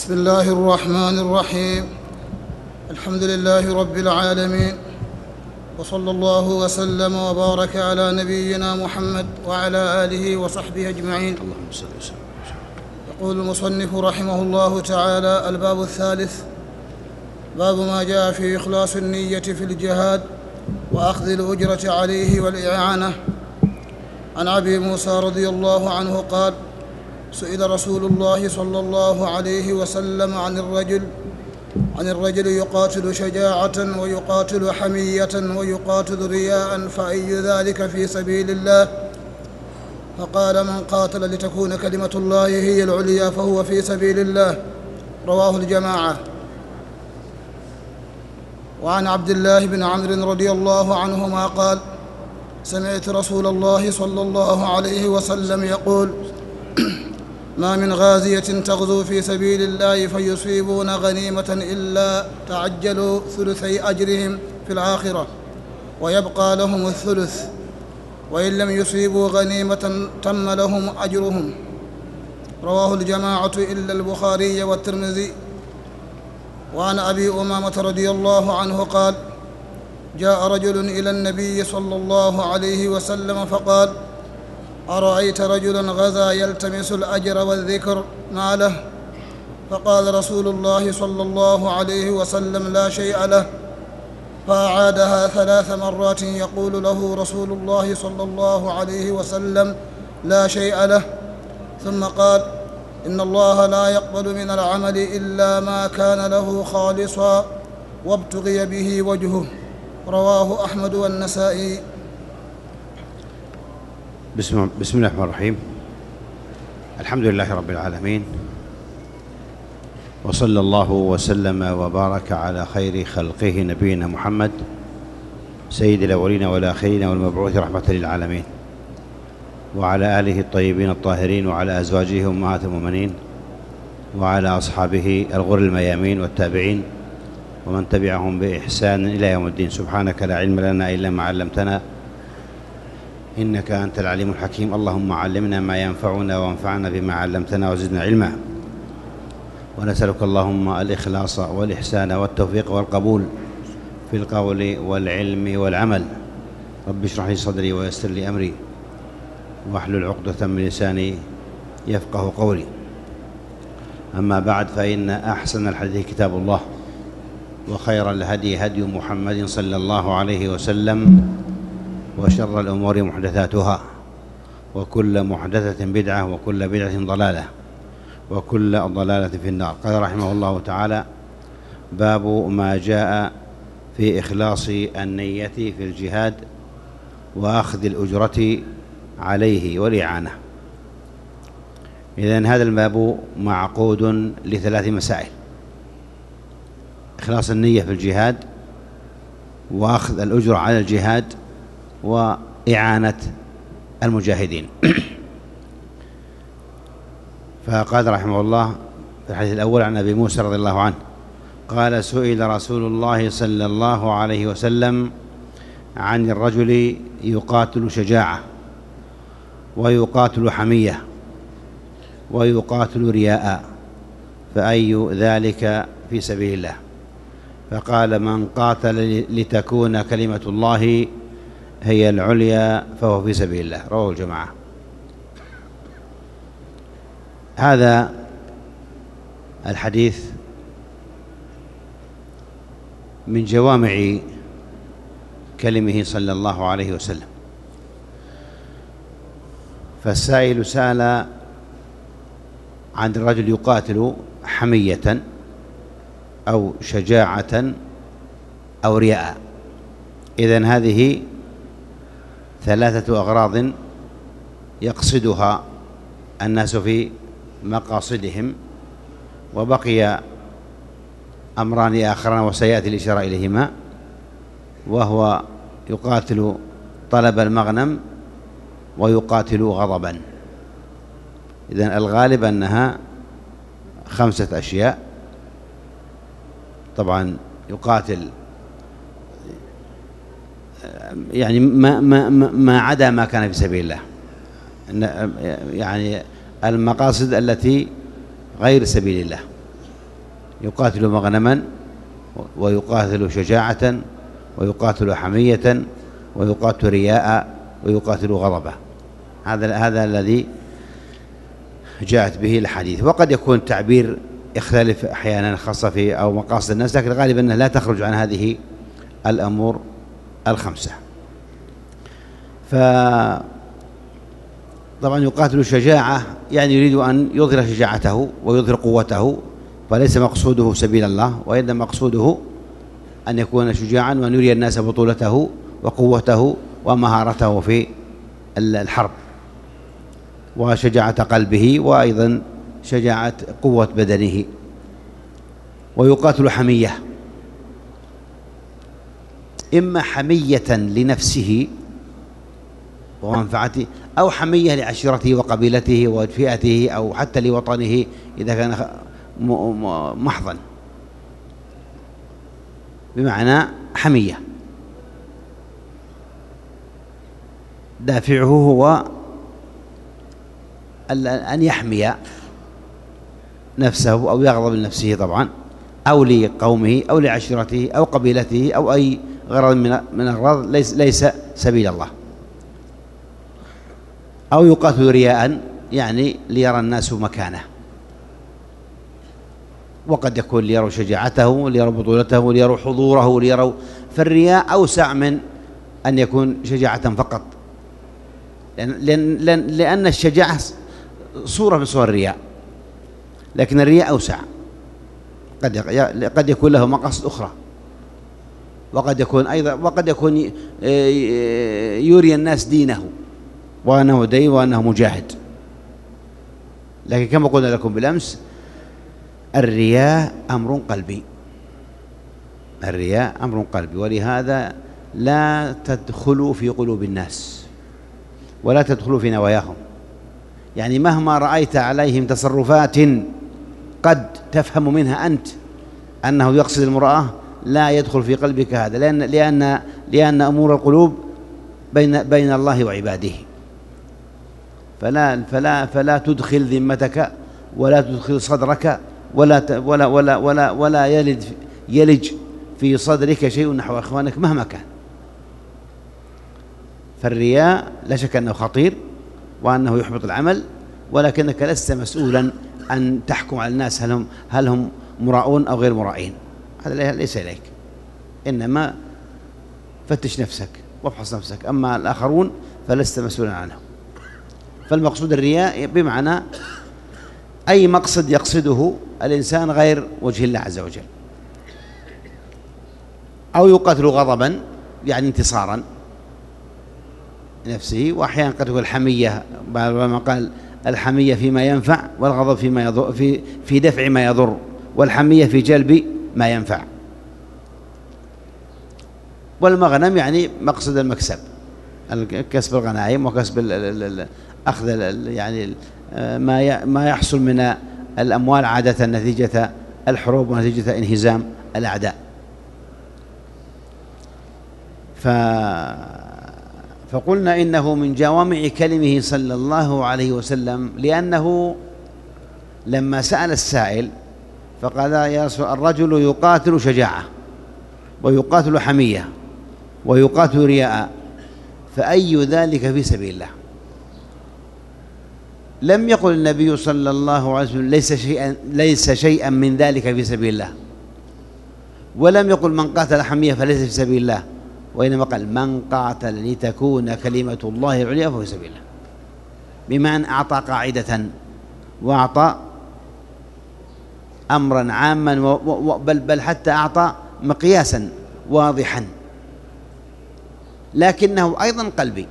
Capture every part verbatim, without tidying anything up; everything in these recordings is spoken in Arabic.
بسم الله الرحمن الرحيم. الحمد لله رب العالمين، وصلى الله وسلم وبارك على نبينا محمد وعلى آله وصحبه أجمعين. اللهم صل وسلم. يقول المصنف رحمه الله تعالى: الباب الثالث، باب ما جاء في إخلاص النية في الجهاد وأخذ الأجرة عليه والإعانة. عن أبي موسى رضي الله عنه قال: سئل رسول الله صلى الله عليه وسلم عن الرجل عن الرجل يقاتل شجاعة ويقاتل حمية ويقاتل رياء، فأي ذلك في سبيل الله؟ فقال: من قاتل لتكون كلمة الله هي العليا فهو في سبيل الله. رواه الجماعة. وعن عبد الله بن عمرو رضي الله عنهما قال: سمعت رسول الله صلى الله عليه وسلم يقول: ما من غازية تغزو في سبيل الله فيصيبون غنيمة إلا تعجلوا ثلثي أجرهم في الآخرة ويبقى لهم الثلث، وإن لم يصيبوا غنيمة تم لهم أجرهم. رواه الجماعة إلا البخاري والترمذي. وعن أبي أمامة رضي الله عنه قال: جاء رجل إلى النبي صلى الله عليه وسلم فقال: أرأيت رجلا غزا يلتمس الأجر والذكر ما له؟ فقال رسول الله صلى الله عليه وسلم: لا شيء له. فأعادها ثلاث مرات يقول له رسول الله صلى الله عليه وسلم: لا شيء له. ثم قال: إن الله لا يقبل من العمل إلا ما كان له خالصا وابتغي به وجهه. رواه أحمد والنسائي. بسم, بسم الله الرحمن الرحيم. الحمد لله رب العالمين، وصلى الله وسلم وبارك على خير خلقه نبينا محمد سيد الأولين والآخرين والمبعوث رحمة للعالمين، وعلى آله الطيبين الطاهرين، وعلى أزواجه أمهات المؤمنين، وعلى أصحابه الغر الميامين والتابعين ومن تبعهم بإحسان إلى يوم الدين. سبحانك لا علم لنا إلا ما علمتنا إنك أنت العليم الحكيم. اللهم علمنا ما ينفعنا وانفعنا بما علمتنا وزدنا علما. ونسألك اللهم الإخلاص والإحسان والتوفيق والقبول في القول والعلم والعمل. رب اشرح لي صدري ويسر لي أمري واحلل عقدة من لساني يفقه قولي. أما بعد، فإن أحسن الحديث كتاب الله، وخير الهدي هدي محمد صلى الله عليه وسلم، وشر الأمور محدثاتها، وكل محدثة بدعة، وكل بدعة ضلالة، وكل ضلالة في النار. قال رحمه الله تعالى: باب ما جاء في إخلاص النية في الجهاد وأخذ الأجرة عليه والإعانة. إذن هذا الباب معقود لثلاث مسائل: إخلاص النية في الجهاد، وأخذ الأجرة على الجهاد، وإعانة المجاهدين. فقال رحمه الله في الحديث الأول عن أبي موسى رضي الله عنه قال: سئل رسول الله صلى الله عليه وسلم عن الرجل يقاتل شجاعة ويقاتل حمية ويقاتل رياء، فأي ذلك في سبيل الله؟ فقال: من قاتل لتكون كلمة الله هي العليا فهو في سبيل الله. رواه الجماعة. هذا الحديث من جوامع كلمه صلى الله عليه وسلم. فالسائل سأل عن الرجل يقاتل حمية أو شجاعة أو رياء. إذن هذه ثلاثة أغراض يقصدها الناس في مقاصدهم، وبقي أمران آخران وسيأتي الإشارة إليهما، وهو يقاتل طلب المغنم ويقاتل غضبا. إذن الغالب أنها خمسة أشياء. طبعا يقاتل يعني ما, ما, ما عدا ما كان في سبيل الله، يعني المقاصد التي غير سبيل الله. يقاتل مغنما، ويقاتل شجاعة، ويقاتل حمية، ويقاتل رياء، ويقاتل غضبا. هذا هذا الذي جاءت به الحديث. وقد يكون التعبير يختلف أحيانا خاصة في أو مقاصد الناس، لكن غالبا أنها لا تخرج عن هذه الأمور الخمسة. فطبعا يقاتل شجاعة يعني يريد أن يظهر شجاعته ويظهر قوته، فليس مقصوده سبيل الله، وإنما مقصوده أن يكون شجاعا وأن يري الناس بطولته وقوته ومهارته في الحرب، وشجاعة قلبه، وأيضا شجاعة قوة بدنه. ويقاتل حمية، إما حمية لنفسه ومنفعته، أو حمية لعشيرته وقبيلته وفئته، أو حتى لوطنه إذا كان محضا، بمعنى حمية دافعه هو أن يحمي نفسه أو يغضب لنفسه طبعا، أو لقومه أو لعشيرته أو قبيلته أو أي غرض من من الأغراض ليس ليس سبيل الله. أو يقاتل رياء يعني ليرى الناس مكانه، وقد يكون ليروا شجاعته، ليروا بطولته، ليروا حضوره، ليروا. فالرياء أوسع من أن يكون شجاعة فقط، لأن, لأن, لأن الشجاعة صورة من صور الرياء، لكن الرياء أوسع، قد قد يكون له مقاصد أخرى، وقد يكون أيضا وقد يكون يري الناس دينه وأنه دين وأنه مجاهد. لكن كما قلنا لكم بالأمس، الرياء أمر قلبي، الرياء أمر قلبي، ولهذا لا تدخلوا في قلوب الناس ولا تدخلوا في نواياهم. يعني مهما رأيت عليهم تصرفات قد تفهم منها أنت أنه يقصد المرأة، لا يدخل في قلبك هذا، لأن لأن لأن أمور القلوب بين بين الله وعباده. فلا فلا فلا تدخل ذمتك ولا تدخل صدرك ولا ولا ولا ولا ولا يلج يلج في صدرك شيء نحو إخوانك مهما كان. فالرياء لا شك أنه خطير وأنه يحبط العمل، ولكنك لست مسؤولا أن تحكم على الناس هل هم هل هم مراؤون أو غير مرائين، هذا ليس إليك، إنما فتش نفسك وافحص نفسك. أما الآخرون فلست مسؤولا عنهم. فالمقصود الرياء بمعنى أي مقصد يقصده الإنسان غير وجه الله عز وجل. أو يقاتل غضبا يعني انتصارا نفسه، وأحيانا قد تكون الحمية، ما قال الحمية فيما ينفع، والغضب فيما يضر، في في دفع ما يضر، والحمية في جلب ما ينفع. والمغنم يعني مقصد المكسب، كسب الغنائم وكسب أخذ يعني ما ما يحصل من الأموال عادة نتيجة الحروب ونتيجة انهزام الأعداء. ف فقلنا إنه من جوامع كلمه صلى الله عليه وسلم، لأنه لما سأل السائل فقال يا رسول الله الرجل يقاتل شجاعة ويقاتل حمية ويقاتل رياء، فأي ذلك في سبيل الله؟ لم يقل النبي صلى الله عليه وسلم ليس شيئا ليس شيئا من ذلك في سبيل الله، ولم يقل من قاتل حمية فليس في سبيل الله، وإنما قال من قاتل لتكون كلمة الله العليا فهو في سبيل الله، بمعنى أعطى قاعدة وأعطى أمرا عاما، بل بل حتى أعطى مقياسا واضحا، لكنه أيضا قلبي.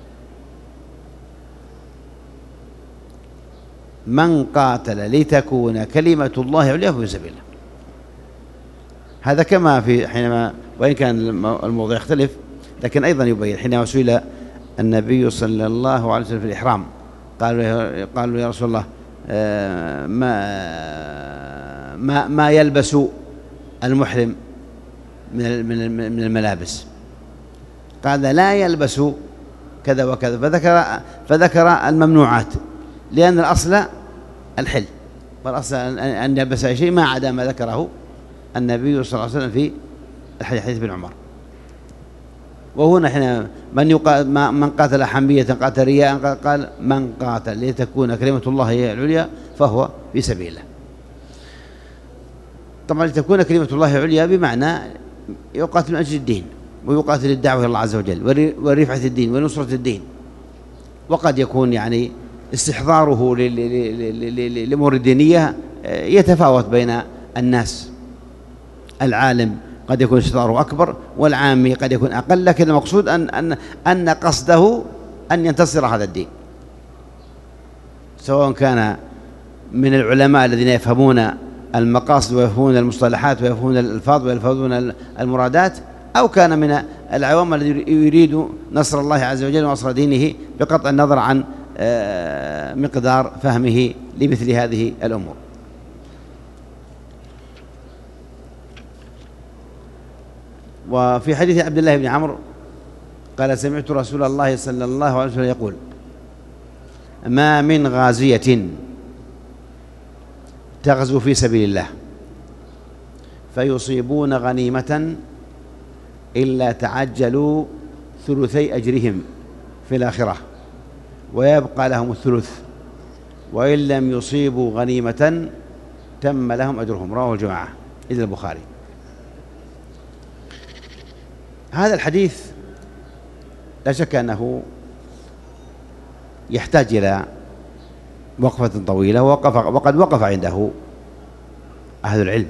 من قاتل لتكون كلمة الله عليا فهو في سبيل الله. هذا كما في حينما وإن كان الموضوع يختلف، لكن أيضا يبين. حينما سئل النبي صلى الله عليه وسلم في الإحرام قالوا قالوا يا رسول الله ما ما ما يلبس المحرم من من الملابس؟ قال لا يلبس كذا وكذا، فذكر فذكر الممنوعات، لأن الأصل الحل والأصل أن يلبس أي شيء ما عدا ما ذكره النبي صلى الله عليه وسلم في الحديث بن عمر. وهنا حين من يقاتل من قاتل حمية قاتل رياء، قال من قاتل لتكون كلمة الله هي العليا فهو في سبيل الله. طبعا لتكون كلمة الله عليا بمعنى يقاتل من أجل الدين، ويقاتل الدعوة إلى الله عز وجل ورفعة الدين ونصرة الدين. وقد يكون يعني استحضاره للأمور الدينية يتفاوت بين الناس. العالم قد يكون استحضاره أكبر، والعامي قد يكون أقل، لكن المقصود أن أن أن قصده أن ينتصر هذا الدين، سواء كان من العلماء الذين يفهمون المقاصد ويفهمون المصطلحات ويفهمون الألفاظ ويفهمون المرادات، أو كان من العوام الذي يريد نصر الله عز وجل ونصر دينه بقطع النظر عن مقدار فهمه لمثل هذه الأمور. وفي حديث عبد الله بن عمرو قال سمعت رسول الله صلى الله عليه وسلم يقول ما من غازية تغزو في سبيل الله فيصيبون غنيمة إلا تعجلوا ثلثي أجرهم في الآخرة ويبقى لهم الثلث، وإن لم يصيبوا غنيمة تم لهم أجرهم. رواه الجماعة إلا البخاري. هذا الحديث لا شك أنه يحتاج إلى وقفة طويلة، ووقف وقد وقف عنده أهل العلم،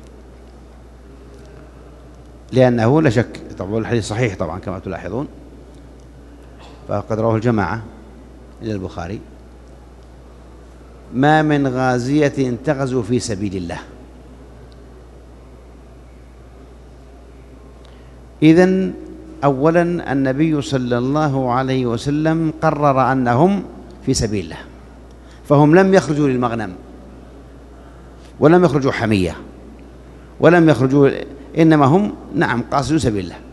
لأنه لا شك طبعا الحديث صحيح طبعا كما تلاحظون، فقد رواه الجماعة إلى البخاري. ما من غازية تغزو في سبيل الله. إذن أولا النبي صلى الله عليه وسلم قرر أنهم في سبيل الله، فهم لم يخرجوا للمغنم ولم يخرجوا حمية ولم يخرجوا، إنما هم نعم قاصدوا سبيل الله،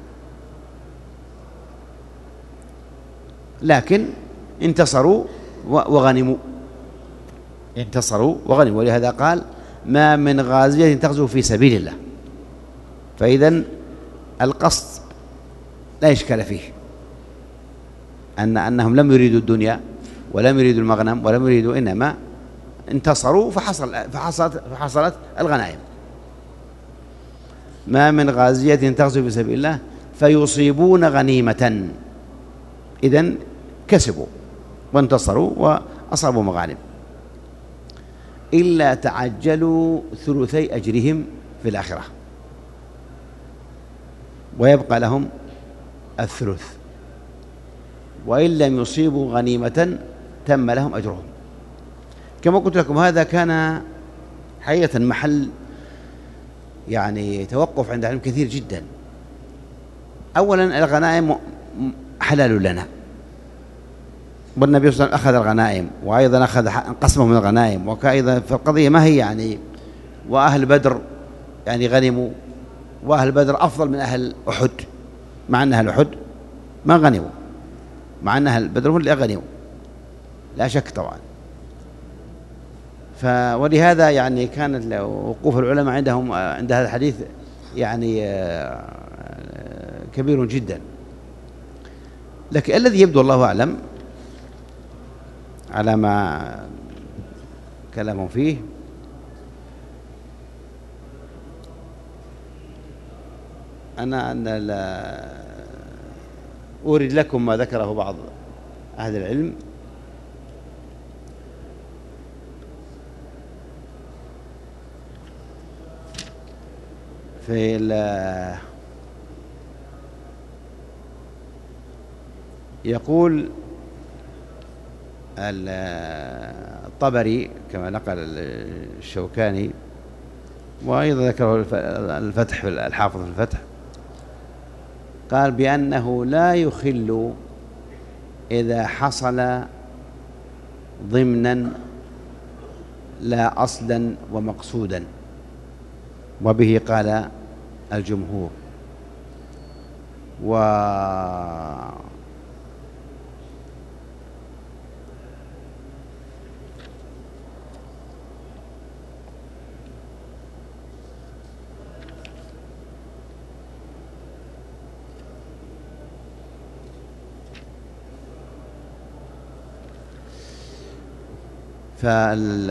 لكن انتصروا وغنموا انتصروا وغنموا ولهذا قال ما من غازية تغزو في سبيل الله. فإذن القصد لا إشكال فيه، أن أنهم لم يريدوا الدنيا ولم يريدوا المغنم ولم يريدوا، إنما انتصروا فحصل فحصلت, فحصلت الغنائم. ما من غازية تغزو في سبيل الله فيصيبون غنيمة، إذن كسبوا وانتصروا وأصابوا مغانم، إلا تعجلوا ثلثي أجرهم في الآخرة ويبقى لهم الثلث، وإن لم يصيبوا غنيمة تم لهم أجرهم. كما قلت لكم هذا كان حقيقة محل يعني توقف عند علم كثير جدا. أولا الغنائم حلال لنا، والنبي صلى الله عليه وسلم أخذ الغنائم وأيضا أخذ قسمه من الغنائم، وكأيضا في القضية ما هي يعني وأهل بدر يعني غنموا، وأهل بدر أفضل من أهل أحد، مع أن أهل أحد ما غنموا، مع أن أهل بدر هم اللي غنموا لا شك طبعا. ولهذا يعني كانت وقوف العلماء عندهم عند هذا الحديث يعني كبير جدا. لكن الذي يبدو الله أعلم على ما كلامهم فيه أنا أن لا أورد لكم ما ذكره بعض أهل العلم في يقول الطبري كما نقل الشوكاني، وأيضا ذكره الفتح في الحافظ في الفتح، قال بأنه لا يخل إذا حصل ضمنا لا أصلا ومقصودا، وبه قال الجمهور. و فال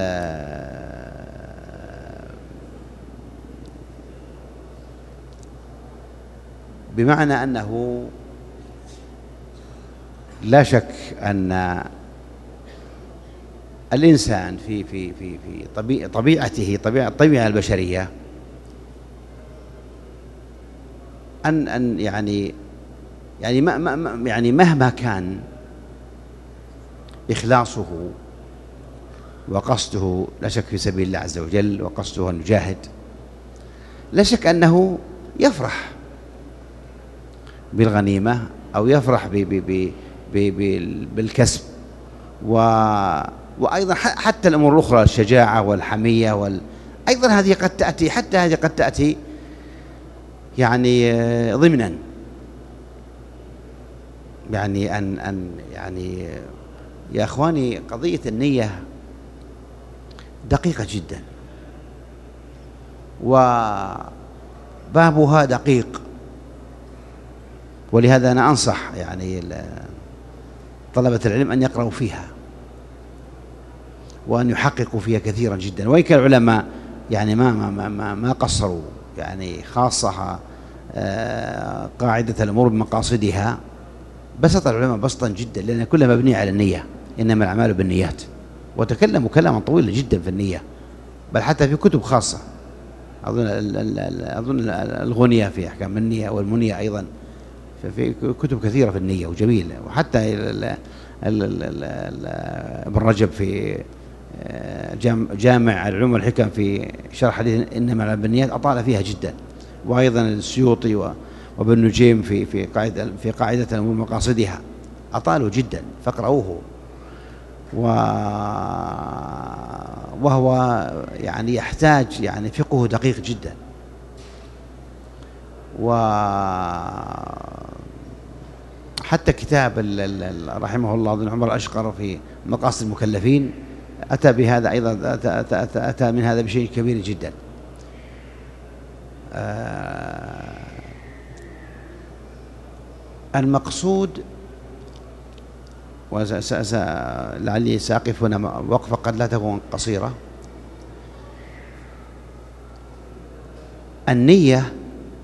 بمعنى أنه لا شك أن الإنسان في في في في طبيعة طبيعته طبيعة الطبيعة البشرية أن أن يعني يعني ما ما يعني مهما كان إخلاصه وقصده لا شك في سبيل الله عز وجل، وقصده أن يجاهد، لا شك أنه يفرح بالغنيمة أو يفرح ب ب ب ب بالكسب، و وأيضا حتى الأمور الأخرى الشجاعة والحمية وال أيضا هذه قد تأتي، حتى هذه قد تأتي يعني ضمنا، يعني أن أن يعني يا أخواني قضية النية دقيقة جدا، وبابها دقيق، ولهذا أنا أنصح يعني طلبة العلم أن يقرأوا فيها وأن يحققوا فيها كثيرا جدا، وإن كان العلماء يعني ما ما ما ما قصروا، يعني خاصة قاعدة الأمور بمقاصدها بسط العلماء بسطا جدا، لأن كلها مبنية على النية، إنما الأعمال بالنيات، وتكلموا كلاما طويلا جدا في النية، بل حتى في كتب خاصة، أظن أظن الغنية في أحكام النية، والمنية أيضا في كتب كثيرة في النية وجميلة، وحتى ابن رجب في جامع العلوم والحكم في شرح حديث إنما الأعمال بالنيات أطال فيها جدا، وأيضا السيوطي وابن نجيم في في قاعدة في قاعدة الأمور مقاصدها أطالوا جدا، فاقرأوه، وهو يعني يحتاج يعني فقه دقيق جدا. وحتى كتاب رحمه الله ابن عمر الأشقر في مقاصد المكلفين أتى بهذا أيضا، أتى, أتى, أتى, أتى من هذا بشيء كبير جدا. المقصود، ولعلي سأقف هنا وقفة قد لا تكون قصيرة، النية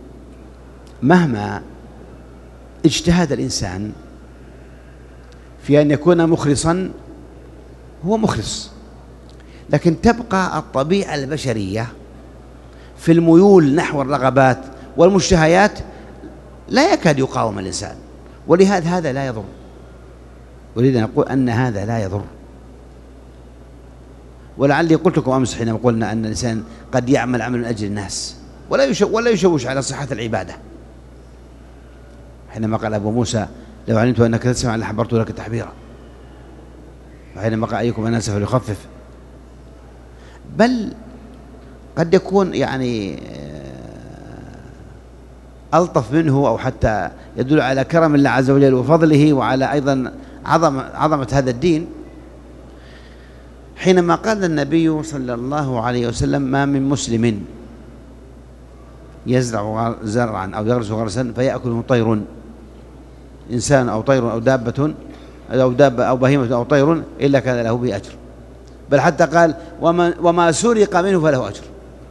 مهما اجتهد الإنسان في أن يكون مخلصا هو مخلص، لكن تبقى الطبيعة البشرية في الميول نحو الرغبات والمشتهيات لا يكاد يقاوم الإنسان، ولهذا هذا لا يضر، ولذا نقول أن هذا لا يضر. ولعلي قلت لكم أمس حينما قلنا أن الإنسان قد يعمل عمل من أجل الناس ولا ولا يشوش على صحة العبادة، حينما قال أبو موسى لو علمت أنك تسمع لحبرت لك تحبيرا، وحينما قال أيكم الناس فليخفف، بل قد يكون يعني ألطف منه، أو حتى يدل على كرم الله عز وجل وفضله، وعلى أيضا عظمة, عظمة هذا الدين، حينما قال النبي صلى الله عليه وسلم ما من مسلم يزرع زرعا أو يغرس غرسا فيأكله طير، إنسان أو طير أو دابة أو دابة أو بهيمة أو طير إلا كان له به أجر، بل حتى قال وما, وما سرق منه فله أجر.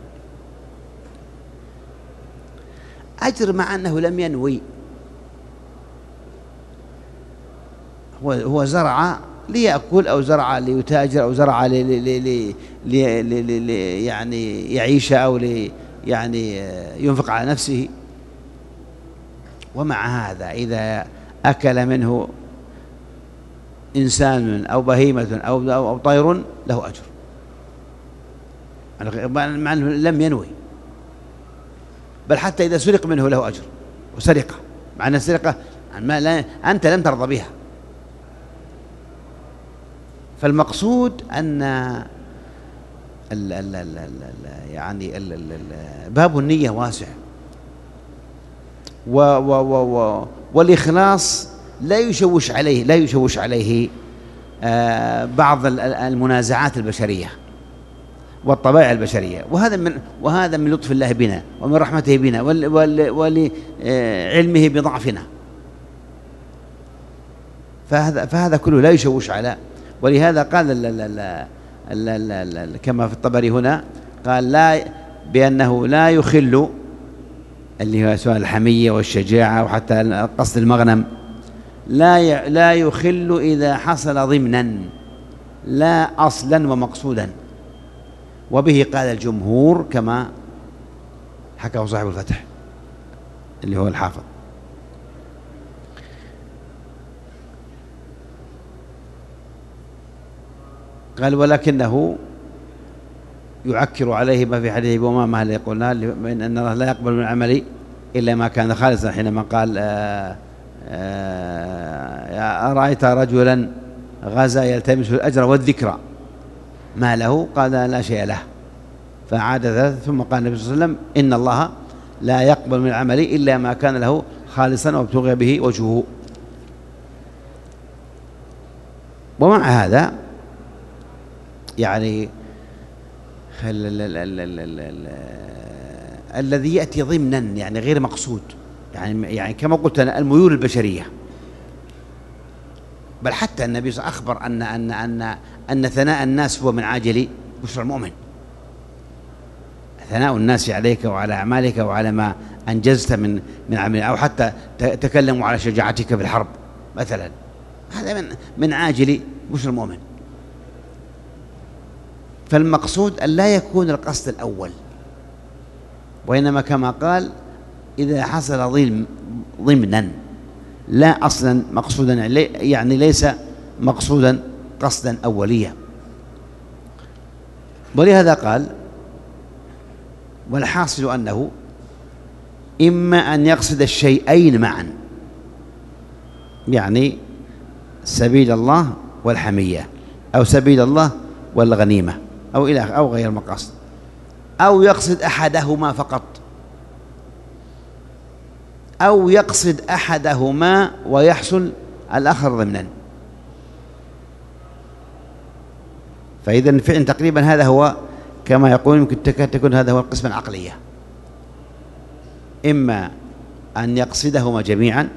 أجر مع أنه لم ينوي، هو هو زرع ليأكل أو زرع ليتاجر أو زرع لي لي لي لي لي لي يعني يعيش أو لي يعني ينفق على نفسه، ومع هذا إذا أكل منه إنسان أو بهيمة أو أو طير له أجر، مع أنه لم ينوي، بل حتى إذا سرق منه له أجر، وسرقة مع أن السرقة أنت لم ترضى بها. فالمقصود أن ال ال ال ال يعني ال ال ال باب النية واسع، و و و والإخلاص لا يشوش عليه لا يشوش عليه آه بعض المنازعات البشرية والطبائع البشرية، وهذا من وهذا من لطف الله بنا ومن رحمته بنا ولعلمه بضعفنا، فهذا فهذا كله لا يشوش على. ولهذا قال كما في الطبري هنا قال لا بأنه لا يخل، اللي هو سواء الحمية والشجاعة وحتى قصد المغنم، لا لا يخل إذا حصل ضمنا لا أصلا ومقصودا. وبه قال الجمهور كما حكاه صاحب الفتح اللي هو الحافظ. قال ولكنه يعكر عليه ما في حديث أبي أمامة اللي قلنا من أن الله لا يقبل من عملي إلا ما كان خالصا، حينما قال آآ آآ أرأيت رجلا غزا يلتمس الأجر والذكرى ما له؟ قال لا شيء له، فعاد ثلاثة ثم قال النبي صلى الله عليه وسلم إن الله لا يقبل من العمل إلا ما كان له خالصا وابتغي به وجهه. ومع هذا يعني ال ال ال ال ال ال الذي يأتي ضمنا يعني غير مقصود، يعني يعني كما قلت أنا الميول البشرية، بل حتى النبي صلى الله عليه وسلم أخبر أن أن أن أن ثناء الناس هو من عاجل بشرى المؤمن. ثناء الناس عليك وعلى أعمالك وعلى ما أنجزت من من عمل، أو حتى تكلموا على شجاعتك في الحرب مثلا، هذا من من عاجل بشرى المؤمن. فالمقصود أن لا يكون القصد الأول، وإنما كما قال إذا حصل ضمن ضمنا لا أصلا مقصودا، يعني ليس مقصودا قصدا أوليا. ولهذا قال والحاصل أنه إما أن يقصد الشيئين معا، يعني سبيل الله والحمية، أو سبيل الله والغنيمة، أو إلى أو غير المقاصد، أو يقصد أحدهما فقط، أو يقصد أحدهما ويحصل الآخر ضمنا. فإذا الفعل تقريبا هذا هو كما يقول يمكن تكون هذا هو القسم العقلية، إما أن يقصدهما جميعا،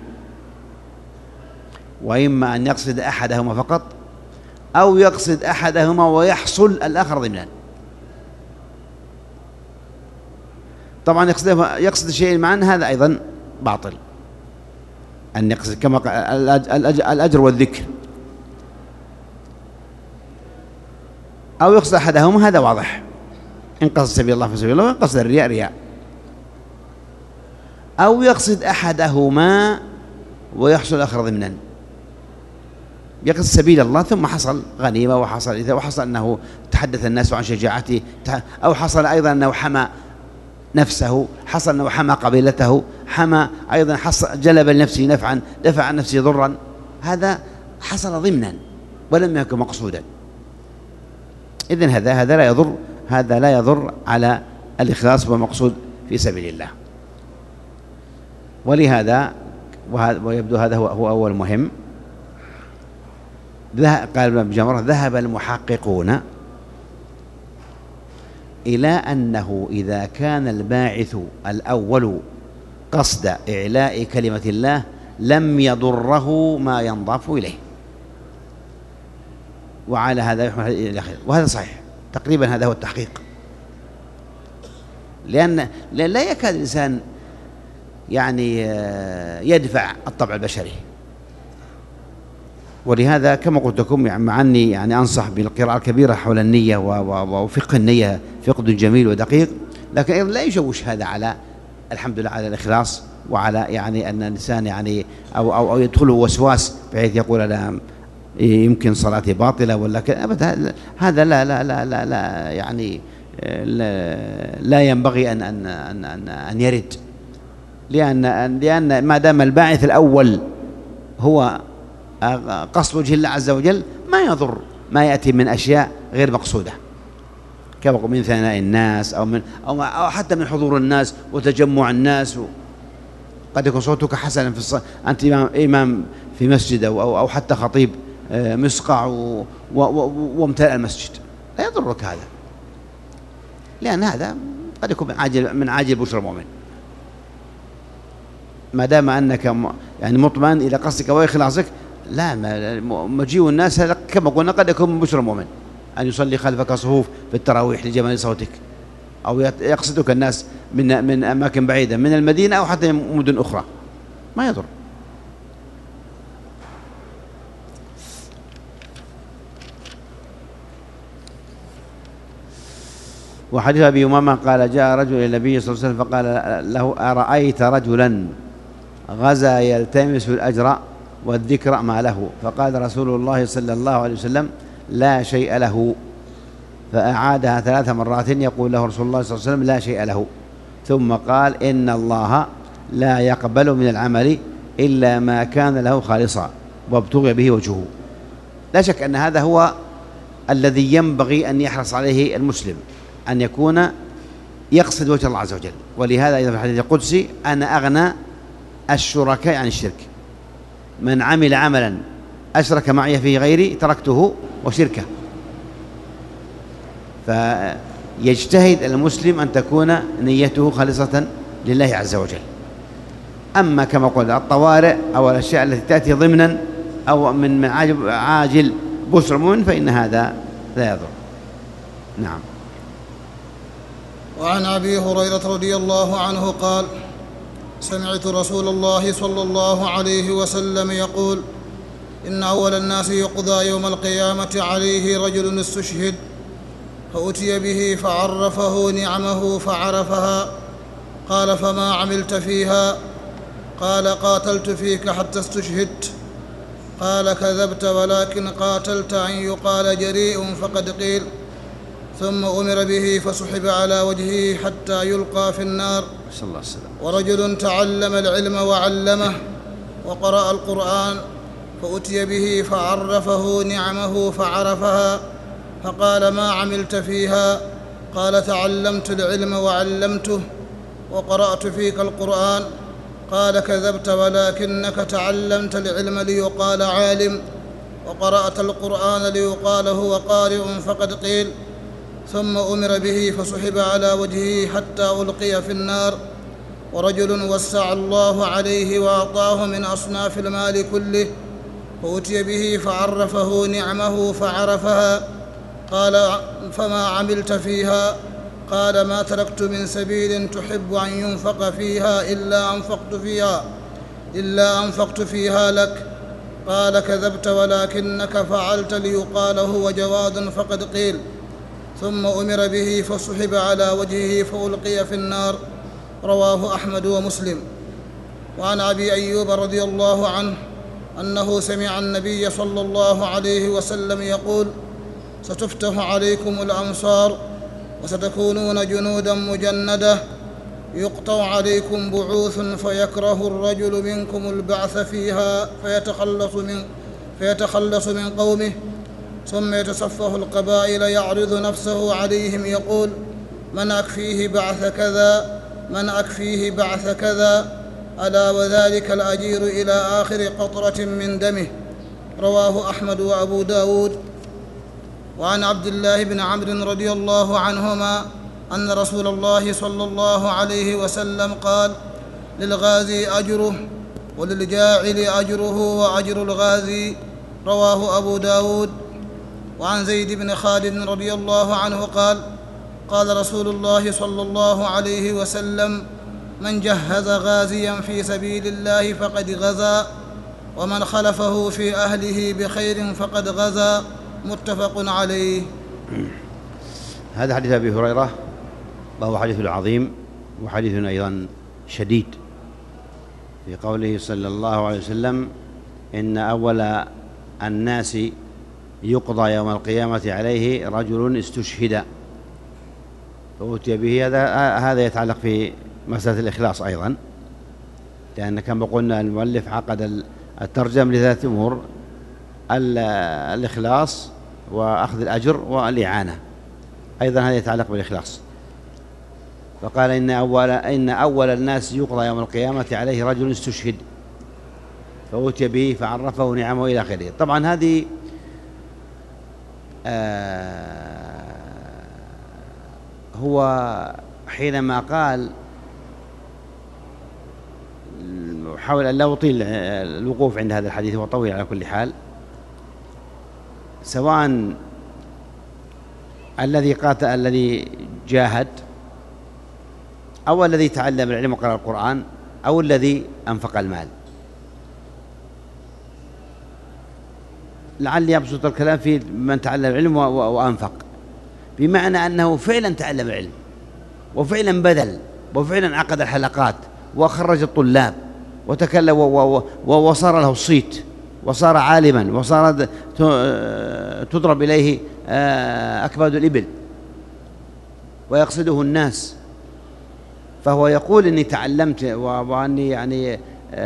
وإما أن يقصد أحدهما فقط، أو يقصد أحدهما ويحصل الآخر ضمنا. طبعا يقصد يقصد الشيء معا هذا أيضا باطل، أن يقصد كما قال الأجر والذكر، أو يقصد أحدهما هذا واضح، إن قصد سبيل الله فسبيل الله، وإن قصد الرياء رياء. أو يقصد أحدهما ويحصل الآخر ضمنا، يقصد سبيل الله ثم حصل غنيمة وحصل إذا وحصل أنه تحدث الناس عن شجاعته، أو حصل أيضا أنه حمى نفسه، حصل أنه حمى قبيلته، حمى أيضا حصل جلب لنفسه نفعا، دفع عن نفسه ضرا، هذا حصل ضمنا ولم يكن مقصودا. إذن هذا هذا لا يضر هذا لا يضر على الإخلاص والمقصود في سبيل الله. ولهذا ويبدو هذا هو هو أول مهم. قال ابن جمرة ذهب المحققون إلى أنه إذا كان الباعث الأول قصد إعلاء كلمة الله لم يضره ما ينضاف إليه، وعلى هذا يحمل إلى الآخر، وهذا صحيح تقريبا، هذا هو التحقيق. لأن لا يكاد الإنسان يعني يدفع الطبع البشري، ولهذا كما قلت لكم يعني مع أني يعني أنصح بالقراءة الكبيرة حول النية وفقه النية فقه جميل ودقيق، لكن أيضا لا يشوش هذا على الحمد لله على الإخلاص، وعلى يعني أن الإنسان يعني أو أو, أو يدخله وسواس بحيث يقول أنا يمكن صلاتي باطلة ولا كذا، أبدا هذا لا لا لا لا, لا يعني لا, لا ينبغي أن أن أن أن, أن يرد، لأن لأن ما دام الباعث الأول هو قصد وجه الله عز وجل ما يضر ما يأتي من أشياء غير مقصودة، كما من ثناء الناس أو من أو, أو حتى من حضور الناس وتجمع الناس. و قد يكون صوتك حسنا في الصلاة، أنت إمام, إمام في مسجد أو, أو, أو حتى خطيب مسقع وامتلأ المسجد، لا يضرك هذا، لأن هذا قد يكون من عاجل من عاجل بشرى المؤمن، ما دام أنك يعني مطمئن إلى قصدك وإخلاصك. لا مجيء الناس هذا كما قلنا قد يكون من بشرى المؤمن، أن يصلي خلفك صفوف في التراويح لجمال صوتك، أو يقصدك الناس من من أماكن بعيدة من المدينة أو حتى مدن أخرى، ما يضر. وحديث أبي أمامة قال جاء رجل إلى النبي صلى الله عليه وسلم فقال له أرأيت رجلا غزا يلتمس الأجر والذكر ما له؟ فقال رسول الله صلى الله عليه وسلم لا شيء له. فأعادها ثلاث مرات يقول له رسول الله صلى الله عليه وسلم لا شيء له، ثم قال إن الله لا يقبل من العمل إلا ما كان له خالصا وابتغي به وجهه. لا شك أن هذا هو الذي ينبغي أن يحرص عليه المسلم، أن يكون يقصد وجه الله عز وجل. ولهذا أيضا في الحديث القدسي أنا أغنى الشركاء عن الشرك، من عمل عملا أشرك معي فيه غيري تركته وشركه. فيجتهد المسلم أن تكون نيته خالصة لله عز وجل. أما كما قلنا الطوارئ أو الأشياء التي تأتي ضمنا أو من عاجل بشر مؤمن فإن هذا لا يضر. نعم. وعن أبي هريرة رضي الله عنه قال سمعت رسول الله صلى الله عليه وسلم يقول إن أول الناس يقضى يوم القيامة عليه رجل استشهد فأتي به فعرفه نعمه فعرفها، قال فما عملت فيها؟ قال قاتلت فيك حتى استشهدت. قال كذبت ولكن قاتلت أن يقال جريء فقد قيل. ثم أمر به فسحب على وجهه حتى يلقى في النار. صلى الله عليه وسلم. ورجل تعلم العلم وعلمه وقرأ القرآن فأتي به فعرفه نعمه فعرفها، فقال ما عملت فيها؟ قال تعلمت العلم وعلمته وقرأت فيك القرآن. قال كذبت ولكنك تعلمت العلم ليقال عالم وقرأت القرآن ليقال هو قارئ فقد قيل. ثم أمر به فسحب على وجهه حتى ألقي في النار. ورجل وسع الله عليه وأعطاه من أصناف المال كله فأتي به فعرفه نعمه فعرفها، قال فما عملت فيها؟ قال ما تركت من سبيل تحب أن ينفق فيها إلا أنفقت فيها إلا أنفقت فيها لك. قال كذبت ولكنك فعلت ليقال هو جواد فقد قيل. ثم أمر به فسحب على وجهه فألقي في النار. رواه أحمد ومسلم. وعن أبي أيوب رضي الله عنه أنه سمع النبي صلى الله عليه وسلم يقول ستفتح عليكم الأمصار وستكونون جنودا مجندة يقطع عليكم بعوث فيكره الرجل منكم البعث فيها فيتخلص من, فيتخلص من قومه، ثم يتصفه القبائل يعرض نفسه عليهم يقول من أكفيه بعث كذا من أكفيه بعث كذا ألا وذلك الأجير إلى آخر قطرة من دمه. رواه أحمد وأبو داود. وعن عبد الله بن عمرو رضي الله عنهما أن رسول الله صلى الله عليه وسلم قال للغازي أجره وللجاعل أجره وأجر الغازي. رواه أبو داود. وعن زيد بن خالد رضي الله عنه قال قال رسول الله صلى الله عليه وسلم من جهز غازيا في سبيل الله فقد غزا ومن خلفه في أهله بخير فقد غزا. متفق عليه. هذا حديث أبي هريرة وهو حديث عظيم وحديث أيضا شديد في قوله صلى الله عليه وسلم إن أول الناس يقضى يوم القيامة عليه رجل استشهد فأتي به. هذا هذا يتعلق في مسألة الإخلاص أيضا، لأن كما قلنا المؤلف عقد الترجم لثلاث أمور: الإخلاص وأخذ الأجر والإعانة. أيضا هذا يتعلق بالإخلاص. فقال إن أول إن أول الناس يقضى يوم القيامة عليه رجل استشهد فأتي به فعرفه نعمه إلى آخره. طبعا هذه آه هو حينما قال حاول أن لا أطيل الوقوف عند هذا الحديث وطويل على كل حال، سواء الذي قاتل، الذي جاهد، أو الذي تعلم العلم وقرأ القرآن، أو الذي أنفق المال. لعلي أبسط الكلام في من تعلم العلم وأنفق، بمعنى أنه فعلا تعلم العلم وفعلا بذل وفعلا عقد الحلقات وخرج الطلاب وتكلم وصار له الصيت وصار عالما وصار تضرب إليه أكباد الإبل ويقصده الناس، فهو يقول إني تعلمت وأني يعني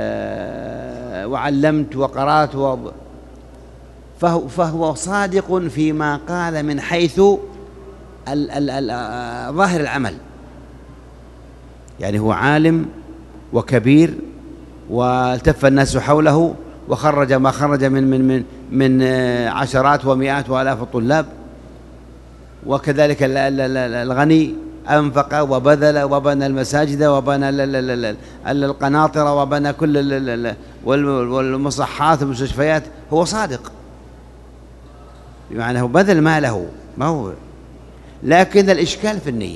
وعلمت وقرأت و... فهو, فهو صادق فيما قال من حيث ال ال ال ظاهر العمل، يعني هو عالم وكبير والتف الناس حوله وخرج ما خرج من من من من عشرات ومئات وآلاف الطلاب، وكذلك الغني أنفق وبذل وبنى المساجد وبنى القناطر وبنى كل والمصحات والمستشفيات. هو صادق بمعنى هو بذل ماله، ما هو، لكن الإشكال في النية،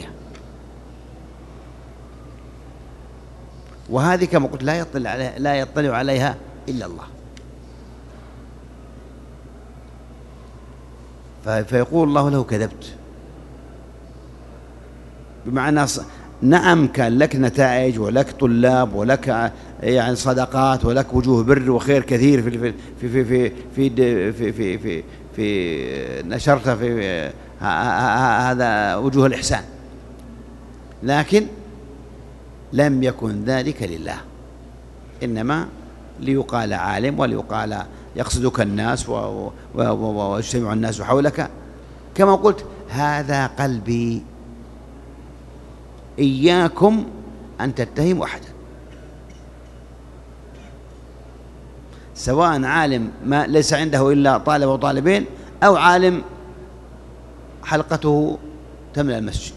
وهذه كما قلت لا يطلع عليها لا يطلع عليها إلا الله. فيقول الله له كذبت، بمعنى نعم كان لك نتائج ولك طلاب ولك يعني صدقات ولك وجوه بر وخير كثير في في في في في في في, في, في نشرت في هذا وجوه الإحسان، لكن لم يكن ذلك لله، إنما ليقال عالم وليقال يقصدك الناس ويجتمع الناس حولك. كما قلت هذا قلبي، إياكم أن تتهموا أحدا، سواء عالم ما ليس عنده إلا طالب وطالبين، أو عالم حلقته تملأ المسجد،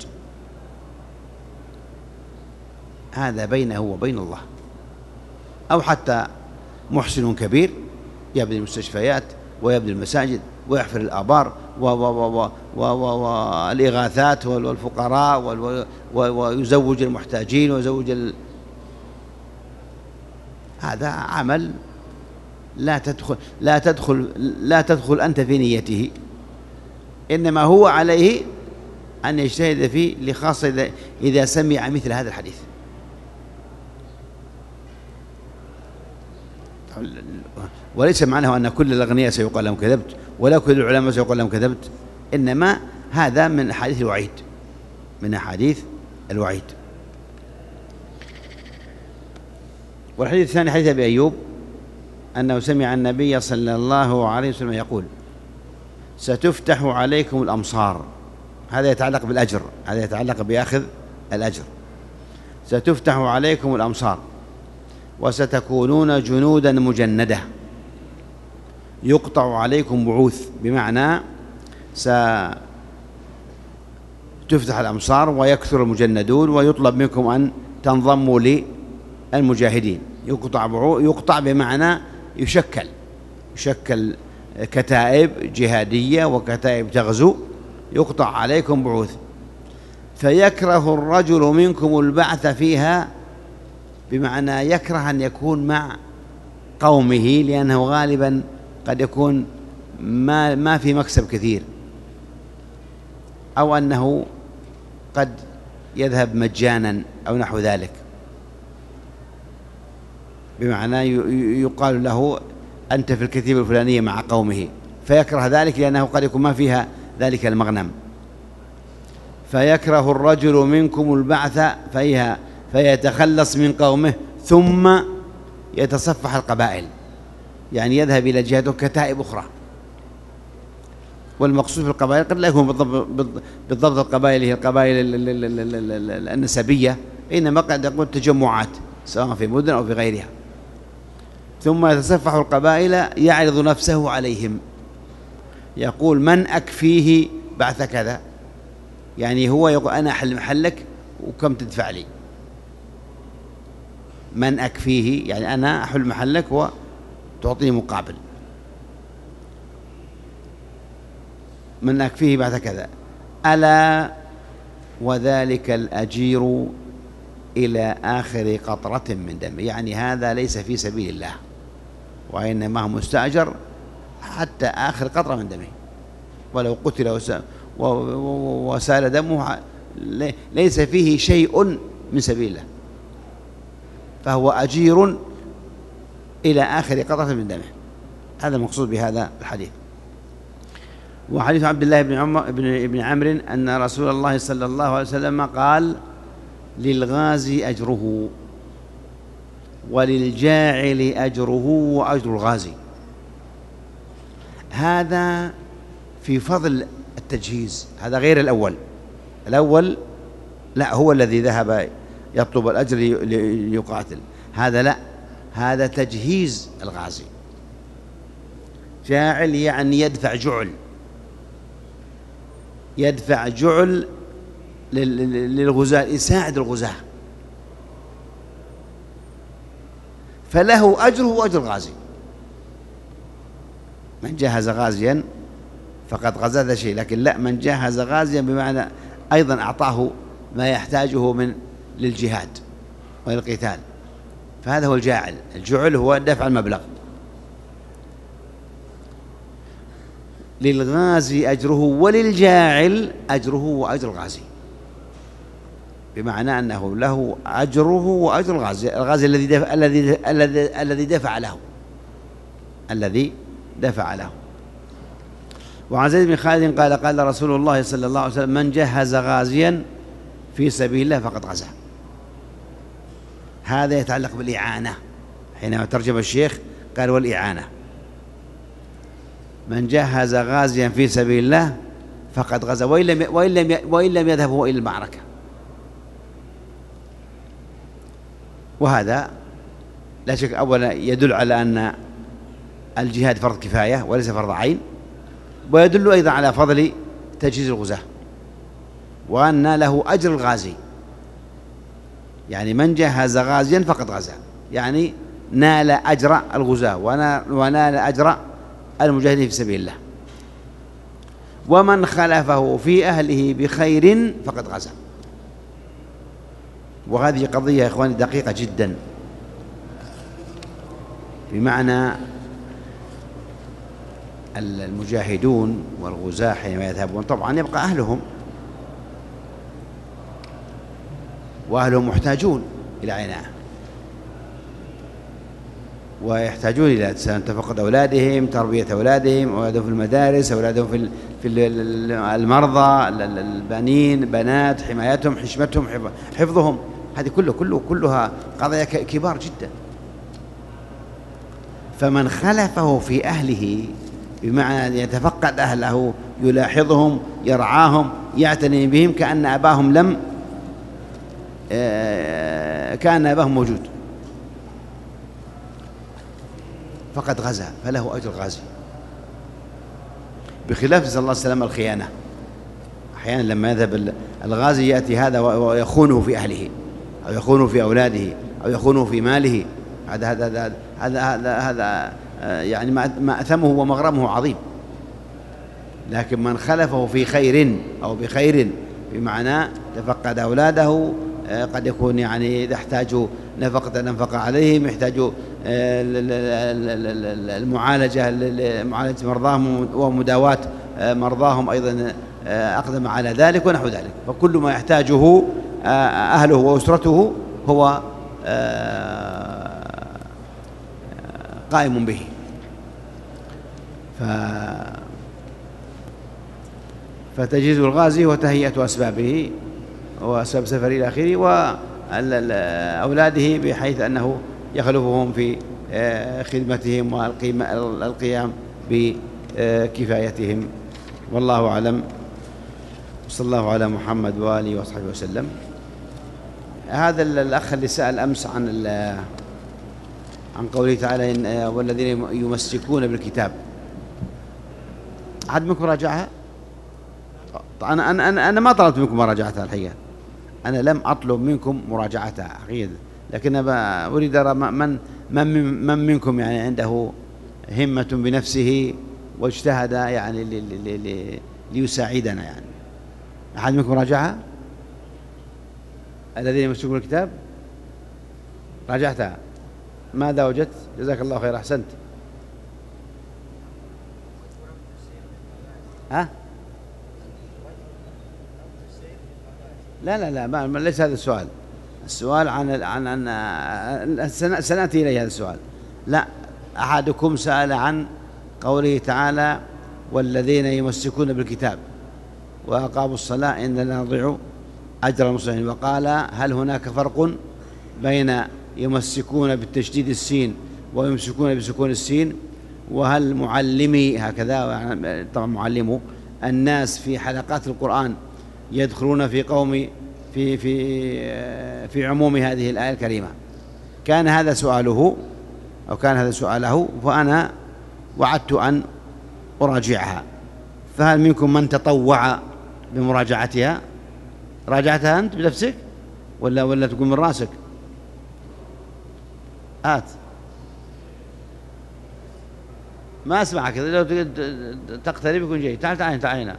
هذا بينه وبين الله. أو حتى محسن كبير يبني المستشفيات ويبني المساجد ويحفر الآبار والإغاثات والفقراء ويزوج المحتاجين ويزوج ال... هذا عمل لا تدخل لا تدخل لا تدخل أنت في نيته، إنما هو عليه أن يجتهد فيه، لخاصة إذا, إذا سمع مثل هذا الحديث. وليس معناه أن كل الأغنياء سيقال لهم كذبت ولا كل العلماء سيقال لهم كذبت، إنما هذا من أحاديث الوعيد، من أحاديث الوعيد. والحديث الثاني حديث أبي أيوب أنه سمع النبي صلى الله عليه وسلم يقول: ستفتح عليكم الأمصار. هذا يتعلق بالأجر، هذا يتعلق بأخذ الأجر. ستفتح عليكم الأمصار وستكونون جنودا مجندة يقطع عليكم بعوث، بمعنى ستفتح الأمصار ويكثر المجندون ويطلب منكم أن تنضموا للمجاهدين. يقطع بعوث، يقطع بمعنى يشكل يشكل كتائب جهادية وكتائب تغزو، يقطع عليكم بعوث. فيكره الرجل منكم البعث فيها، بمعنى يكره أن يكون مع قومه، لأنه غالبا قد يكون ما ما في مكسب كثير، أو أنه قد يذهب مجانا أو نحو ذلك، بمعنى يقال له أنت في الكتيبة الفلانية مع قومه، فيكره ذلك لأنه قد يكون ما فيها ذلك المغنم. فيكره الرجل منكم البعث فيها فيتخلص من قومه ثم يتصفح القبائل، يعني يذهب إلى جهة كتائب أخرى. والمقصود في القبائل قد لا يكون بالضبط القبائل هي القبائل النسبية، إنما قد يكون تجمعات سواء في مدن أو في غيرها. ثم يتصفح القبائل يعرض نفسه عليهم، يقول: من أكفيه بعث كذا، يعني هو يقول أنا أحل محلك وكم تدفع لي. من أكفيه يعني أنا أحل محلك وتعطيني مقابل. من أكفيه بعث كذا ألا وذلك الأجير إلى آخر قطرة من دم، يعني هذا ليس في سبيل الله وإنما هو مستأجر حتى آخر قطرة من دمه، ولو قتل وسال دمه ليس فيه شيء من سبيل الله، فهو أجير إلى آخر قطرة من دمه. هذا المقصود بهذا الحديث. وحديث عبد الله بن عمر بن ابن عمرو أن رسول الله صلى الله عليه وسلم قال: للغازي أجره وللجاعل أجره وأجر الغازي. هذا في فضل التجهيز، هذا غير الأول. الأول لا، هو الذي ذهب يطلب الأجر ليقاتل، هذا لا، هذا تجهيز الغازي. جاعل يعني يدفع جعل، يدفع جعل للغزاة، يساعد الغزاة، فله أجره وأجر الغازي. من جهز غازيا فقد غزا ذا شيء، لكن لا، من جهز غازيا بمعنى أيضا أعطاه ما يحتاجه من للجهاد وللقتال، فهذا هو الجاعل. الجعل هو دفع المبلغ. للغازي أجره وللجاعل أجره وأجر الغازي، بمعنى أنه له أجره وأجر الغازي، الغازي الذي دفع الذي الذي الذي دفع له الذي دفع له. وعن زيد بن خالد قال: قال رسول الله صلى الله عليه وسلم: من جهز غازيا في سبيل الله فقد غزا. هذا يتعلق بالإعانة، حينما ترجم الشيخ قال: والإعانة. من جهز غازيا في سبيل الله فقد غزا، وإن لم وإن لم وإن لم يذهب هو إلى المعركة. وهذا لا شك أولا يدل على أن الجهاد فرض كفاية وليس فرض عين، ويدل أيضا على فضل تجهيز الغزاة، وأن له أجر الغازي. يعني من جهز غازيا فقد غزا، يعني نال أجر الغزاة ونال أجر المجاهدين في سبيل الله. ومن خلفه في أهله بخير فقد غزا. وهذه قضية يا إخواني دقيقة جدا، بمعنى المجاهدون والغزاة حينما يذهبون طبعا يبقى أهلهم، وأهلهم محتاجون إلى عناية، ويحتاجون إلى تفقد أولادهم، تربية أولادهم، أولادهم في المدارس، أولادهم في في المرضى، البنين، بنات، حمايتهم، حشمتهم، حفظهم. هذه كله كله كلها قضايا كبار جدا. فمن خلفه في أهله بمعنى يتفقد أهله، يلاحظهم، يرعاهم، يعتني بهم كأن أباهم لم كأن أباهم موجود، فقد غزا، فله أجر غازي. بخلاف صلى الله عليه وسلم الخيانة، أحيانا لما يذهب الغازي يأتي هذا ويخونه في أهله، أو يخونه في أولاده، أو يخونه في ماله. هذا هذا هذا هذا هذا, هذا يعني ما أثمه ومغرمه عظيم. لكن من خلفه في خير أو بخير بمعنى تفقد أولاده، قد يكون يعني إذا احتاجوا نفقة ننفق عليهم، يحتاجوا المعالجة معالجة مرضاهم ومداواة مرضاهم أيضا أقدم على ذلك ونحو ذلك. فكل ما يحتاجه أهله وأسرته هو قائم به. ف فتجهيز الغازي وتهيئة أسبابه وأسباب سفره إلى آخره، وأولاده بحيث أنه يخلفهم في خدمتهم والقيام بكفايتهم. والله أعلم. صلى الله على محمد وآله وصحبه وسلم. هذا الأخ اللي سأل أمس عن عن قوله تعالى: والذين يمسكون بالكتاب، أحد منكم راجعها؟ أنا أنا أنا ما طلبت منكم مراجعتها الحقيقة، أنا لم أطلب منكم مراجعتها حقيقة، لكن أريد أرى من من من منكم يعني عنده همة بنفسه واجتهد يعني ليساعدنا يعني. أحد منكم راجعها؟ الذين يمسكون الكتاب راجعتها، ماذا وجدت؟ جزاك الله خير، أحسنت. ها؟ لا لا لا ما ليس هذا السؤال. السؤال عن عن عن سنأتي إليه هذا السؤال. لا، أحدكم سأل عن قوله تعالى: والذين يمسكون بالكتاب وأقاموا الصلاة إن لا نضيع أجر المصلحين. وقال: هل هناك فرق بين يمسكون بالتشديد السين ويمسكون بسكون السين؟ وهل معلمي هكذا، طبعا معلموا الناس في حلقات القرآن يدخلون في قوم في في في عموم هذه الآية الكريمة؟ كان هذا سؤاله أو كان هذا سؤاله، فأنا وعدت أن أراجعها. فهل منكم من تطوع بمراجعتها؟ راجعتها أنت بنفسك ولا ولا تقول من راسك؟ آت ما أسمعك، لو تقترب يكون جيد. تعال تعال تعال.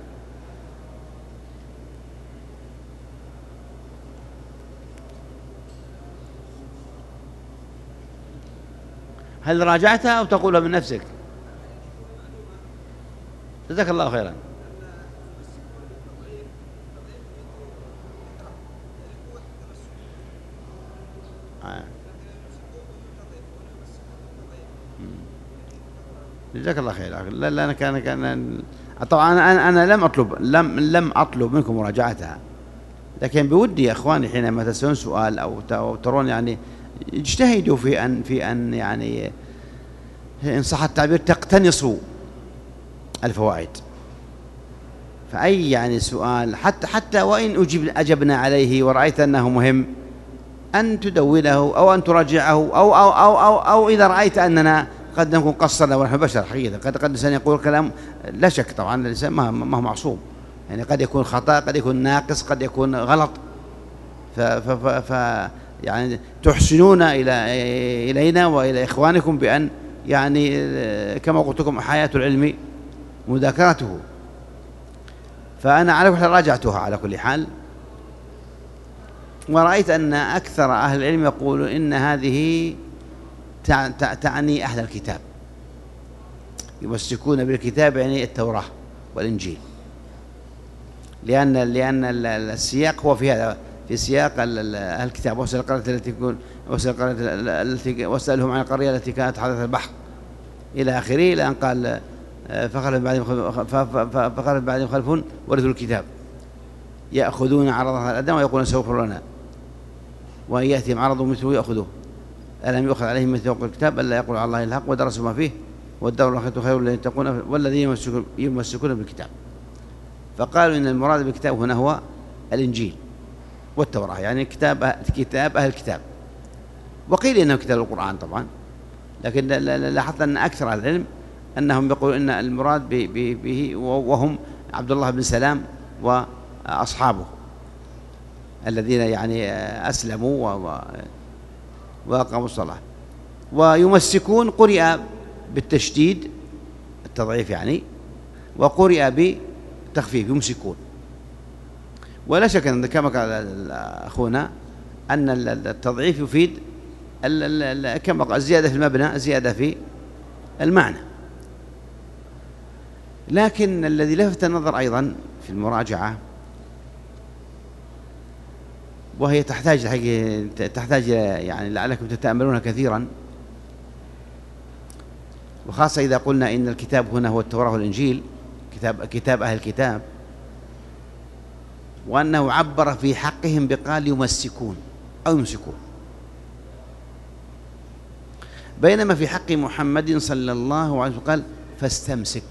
هل راجعتها أو تقولها من نفسك؟ جزاك الله خيرا. آه. جزاك الله خير. لا لا أنا كان كان طبعا أنا أنا لم أطلب لم لم أطلب منكم مراجعتها، لكن بودي يا إخواني حينما تسألون سؤال أو ترون يعني اجتهدوا في أن في أن يعني إن صح التعبير تقتنصوا الفوائد. فأي يعني سؤال حتى حتى وإن أجب أجبنا عليه ورأيت أنه مهم أن تدونه أو أن تراجعه أو أو أو أو, أو إذا رأيت أننا قد نكون قصرنا ونحن بشر حقيقة، قد قد الإنسان يقول كلام لا شك طبعا الإنسان ما ما هو معصوم، يعني قد يكون خطأ، قد يكون ناقص، قد يكون غلط. ف ف ف يعني تحسنون إلى إلينا وإلى إخوانكم بأن يعني كما قلت لكم حياة العلم مذاكرته. فأنا على كل حال راجعتها على كل حال، ورأيت أن أكثر أهل العلم يقولون إن هذه تعني أهل الكتاب، يمسكون بالكتاب يعني التوراة والإنجيل، لأن لأن السياق هو في هذا، في سياق أهل الكتاب: واسأل القرية التي تكون واسأل القرية التي واسألهم عن القرية التي كانت حاضرة البحر إلى آخره، إلى أن قال: فخلف بعدهم فخلف بعدهم خلف ورثوا الكتاب يأخذون عرض هذا الأدنى ويقولون سيغفر لنا وإن يأتيهم عرض مثله يأخذوه ألم يؤخذ عليهم مثل يوم الكتاب ألا يقول على الله الحق ودرسوا ما فيه والدار الآخرة خير للذين يتقون والذين يمسكون بالكتاب. فقالوا إن المراد بالكتاب هنا هو الإنجيل والتوراة، يعني كتاب كتاب أهل الكتاب. وقيل إنه كتاب القرآن طبعا، لكن لاحظت أن أكثر العلم أنهم يقولون إن المراد به وهم عبد الله بن سلام وأصحابه الذين يعني أسلموا وأقاموا الصلاة. ويمسكون قرئ بالتشديد التضعيف يعني، وقرئ بالتخفيف يمسكون. ولا شك أن كما قال أخونا أن التضعيف يفيد كما قال الزيادة في المبنى زيادة في المعنى. لكن الذي لفت النظر أيضا في المراجعة، وهي تحتاج تحتاج يعني لعلكم تتأملونها كثيرا، وخاصة إذا قلنا إن الكتاب هنا هو التوراة والإنجيل، كتاب كتاب أهل الكتاب، وأنه عبر في حقهم بقال يمسكون أو يمسكون، بينما في حق محمد صلى الله عليه وسلم قال فاستمسك،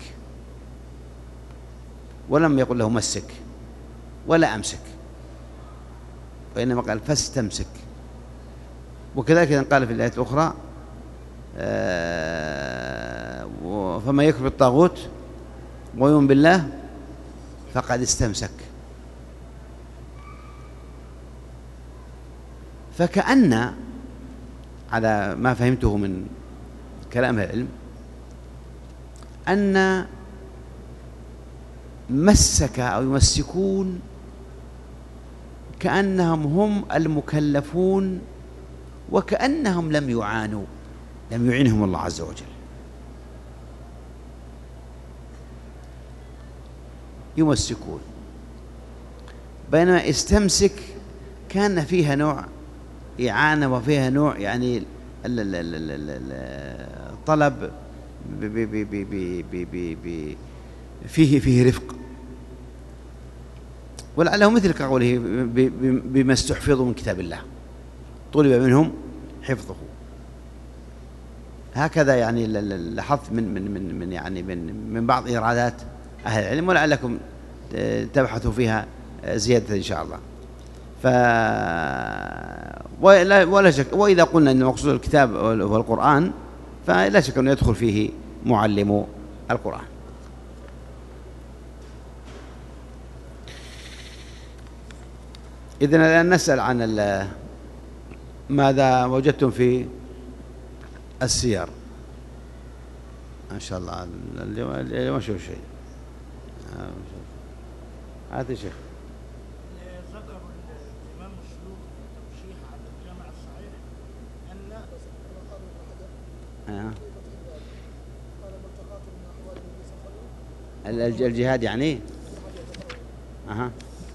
ولم يقل له مسك ولا أمسك، وإنما قال فاستمسك. وكذلك قال في الآية الأخرى فما يكفر بالطاغوت ويؤمن بالله فقد استمسك. فكأن على ما فهمته من كلام العلم أن مسك أو يمسكون كأنهم هم المكلفون وكأنهم لم يعانوا، لم يعينهم الله عز وجل. يمسكون، بينما استمسك كان فيها نوع إعانة وفيها نوع يعني الطلب فيه فيه رفق، ولعله مثل كقوله بما استحفظوا من كتاب الله، طلب منهم حفظه. هكذا يعني لاحظت من من من من يعني من من بعض إيرادات أهل العلم، ولعلكم تبحثوا فيها زيادة إن شاء الله. ف ولا ولا شك، وإذا قلنا أن مقصود الكتاب هو القرآن فلا شك أنه يدخل فيه معلم القرآن. إذن الآن نسأل عن ماذا وجدتم في السير. ما شاء الله اليوم ما شوف شيء. هات يا شيخ. ذكر الإمام السيوطي في توشيح على الجامع الصحيح أن الجهاد يعني أها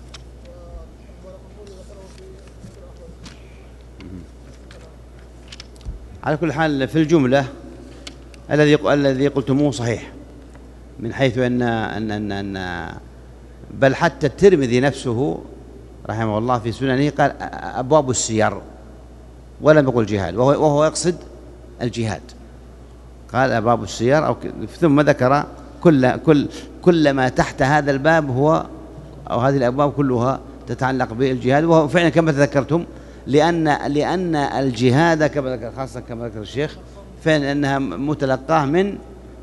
على كل حال في الجملة الذي الذي قلتموه صحيح، من حيث أن أن أن, أن بل حتى الترمذي نفسه رحمه الله في سننه قال أبواب السير ولم يقل جهاد، وهو, وهو يقصد الجهاد، قال أبواب السير أو ثم ذكر كل كل كل ما تحت هذا الباب هو أو هذه الأبواب كلها تتعلق بالجهاد، وهو فعلا كما تذكرتم لأن لأن الجهاد كما ذكر خاصة كما ذكر الشيخ فعلا أنها متلقاه من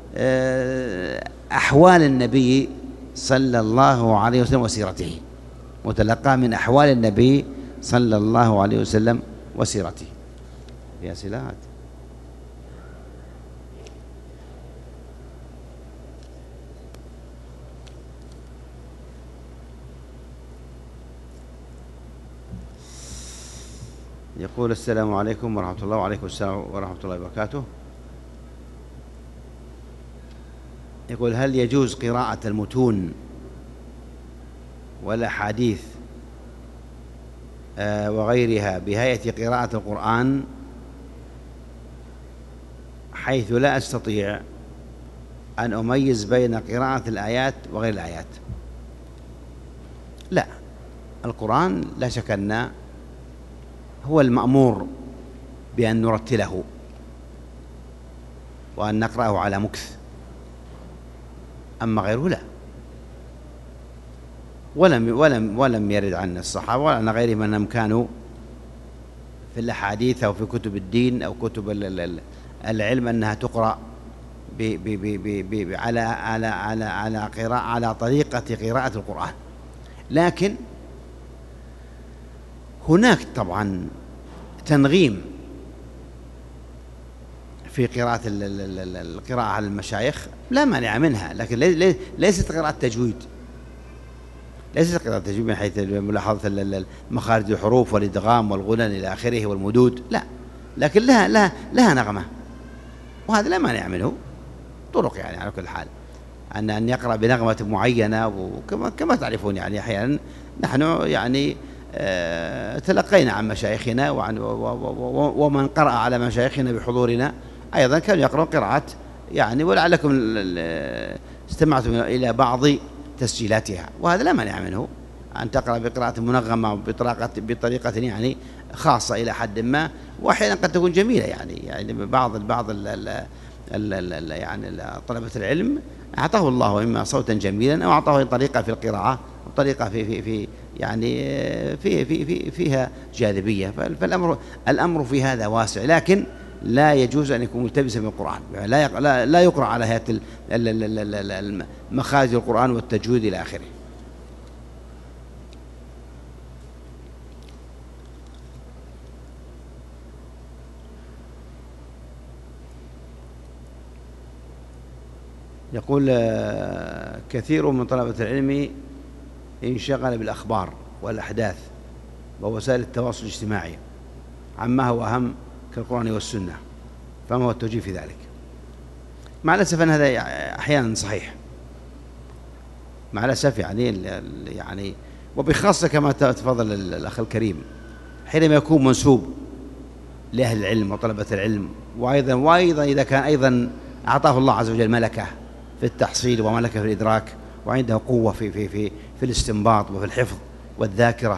أحوال النبي صلى الله عليه وسلم وسيرته، متلقاه من أحوال النبي صلى الله عليه وسلم وسيرته. يا سلام. يقول السلام عليكم ورحمة الله. وعليكم السلام ورحمة الله وبركاته. يقول هل يجوز قراءة المتون والأحاديث آه وغيرها بهيئة قراءة القرآن حيث لا أستطيع أن أميز بين قراءة الآيات وغير الآيات؟ لا، القرآن لا شك أن هو المأمور بأن نرتله وأن نقرأه على مكث، أما غيره لا. ولم ولم ولم يرد عن الصحابة ولا عن غيرهم أنهم كانوا في الأحاديث أو في كتب الدين أو كتب العلم أنها تقرأ ب ب ب ب على على على على قراءة على طريقة قراءة القرآن. لكن هناك طبعا تنغيم في قراءة القراءة على المشايخ لا مانع منها، لكن ليست قراءة تجويد، ليست قراءة تجويد من حيث ملاحظة مخارج الحروف والإدغام والغنن إلى آخره والمدود، لا، لكن لها لها لها نغمة، وهذا لا مانع منه. طرق يعني على كل حال أن أن يقرأ بنغمة معينة، وكما كما تعرفون يعني أحيانا نحن يعني آه تلقينا عن مشايخنا وعن ومن قرأ على مشايخنا بحضورنا أيضا كانوا يقرأون قراءات يعني، ولعلكم استمعتم إلى بعض تسجيلاتها، وهذا لا مانع منه أن تقرأ بقراءة منغمة بطريقة بطريقة يعني خاصة إلى حد ما، وأحيانا قد تكون جميلة يعني يعني بعض بعض ال ال ال ال يعني طلبة العلم أعطاه الله إما صوتا جميلا أو أعطاه طريقة في القراءة، طريقة في في في يعني في في في فيها جاذبية. فالأمر الأمر في هذا واسع، لكن لا يجوز أن يكون ملتبسا بالقرآن، لا لا لا يقرأ على هيئة مخارج القرآن والتجويد إلى آخره. يقول كثير من طلبة العلم انشغل بالأخبار والأحداث ووسائل التواصل الاجتماعي عما هو أهم كالقرآن والسنة، فما هو التوجيه في ذلك؟ مع الأسف أن هذا أحيانا صحيح، مع الأسف يعني يعني وبخاصة كما تفضل الأخ الكريم، حينما يكون منسوب لأهل العلم وطلبة العلم، وأيضا وأيضا إذا كان أيضا أعطاه الله عز وجل ملكة في التحصيل وملكة في الإدراك، وعنده قوة في في في في الاستنباط وفي الحفظ والذاكرة،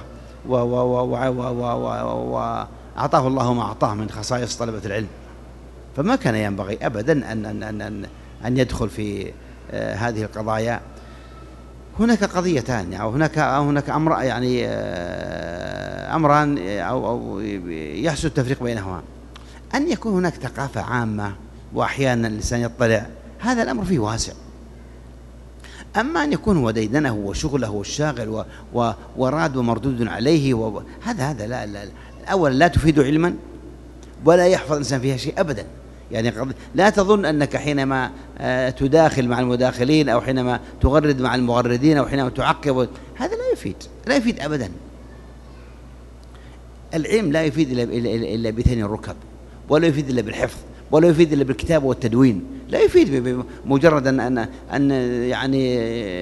وأعطاه الله ما أعطاه من خصائص طلبة العلم، فما كان ينبغي أبدا أن أن أن أن, أن يدخل في آه هذه القضايا. هناك قضيتان أو هناك أو هناك أمر يعني آه أمران أو أو يحسن التفريق بينهما. أن يكون هناك ثقافة عامة وأحيانا الإنسان يطلع، هذا الأمر فيه واسع. أما أن يكون هو ديدنه وشغله والشاغل وراد ومردود عليه، هذا هذا لا, لا أولا لا تفيد علما ولا يحفظ الإنسان فيها شيء أبدا. يعني لا تظن أنك حينما تداخل مع المداخلين أو حينما تغرد مع المغردين أو حينما تعقب، هذا لا يفيد لا يفيد أبدا. العلم لا يفيد إلا بثني الركب، ولا يفيد إلا بالحفظ، ولا يفيد إلا بالكتابة والتدوين. لا يفيد بمجرد أن أن أن يعني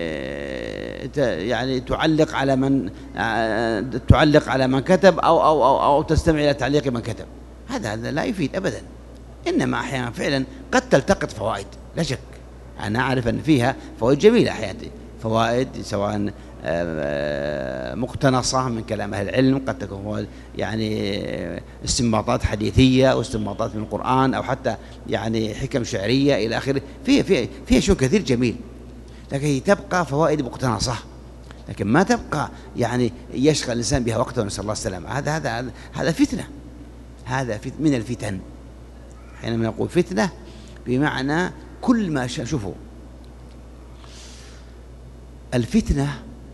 يعني تعلق على من تعلق على من كتب أو أو أو, أو تستمع إلى تعليق من كتب. هذا هذا لا يفيد أبدا. إنما أحيانا فعلا قد تلتقط فوائد، لا شك. أنا أعرف أن فيها فوائد جميلة أحيانا، فوائد سواء مقتنصة من كلام أهل العلم، قد تكون يعني استنباطات حديثية أو استنباطات من القرآن أو حتى يعني حكم شعرية إلى آخره، فيها فيها فيها شيء كثير جميل، لكن تبقى فوائد مقتنصة، لكن ما تبقى يعني يشغل الإنسان بها وقته، نسأل الله السلامة. هذا هذا هذا فتنة، هذا من الفتن. حينما نقول فتنة بمعنى كل ما شوفوا الفتنة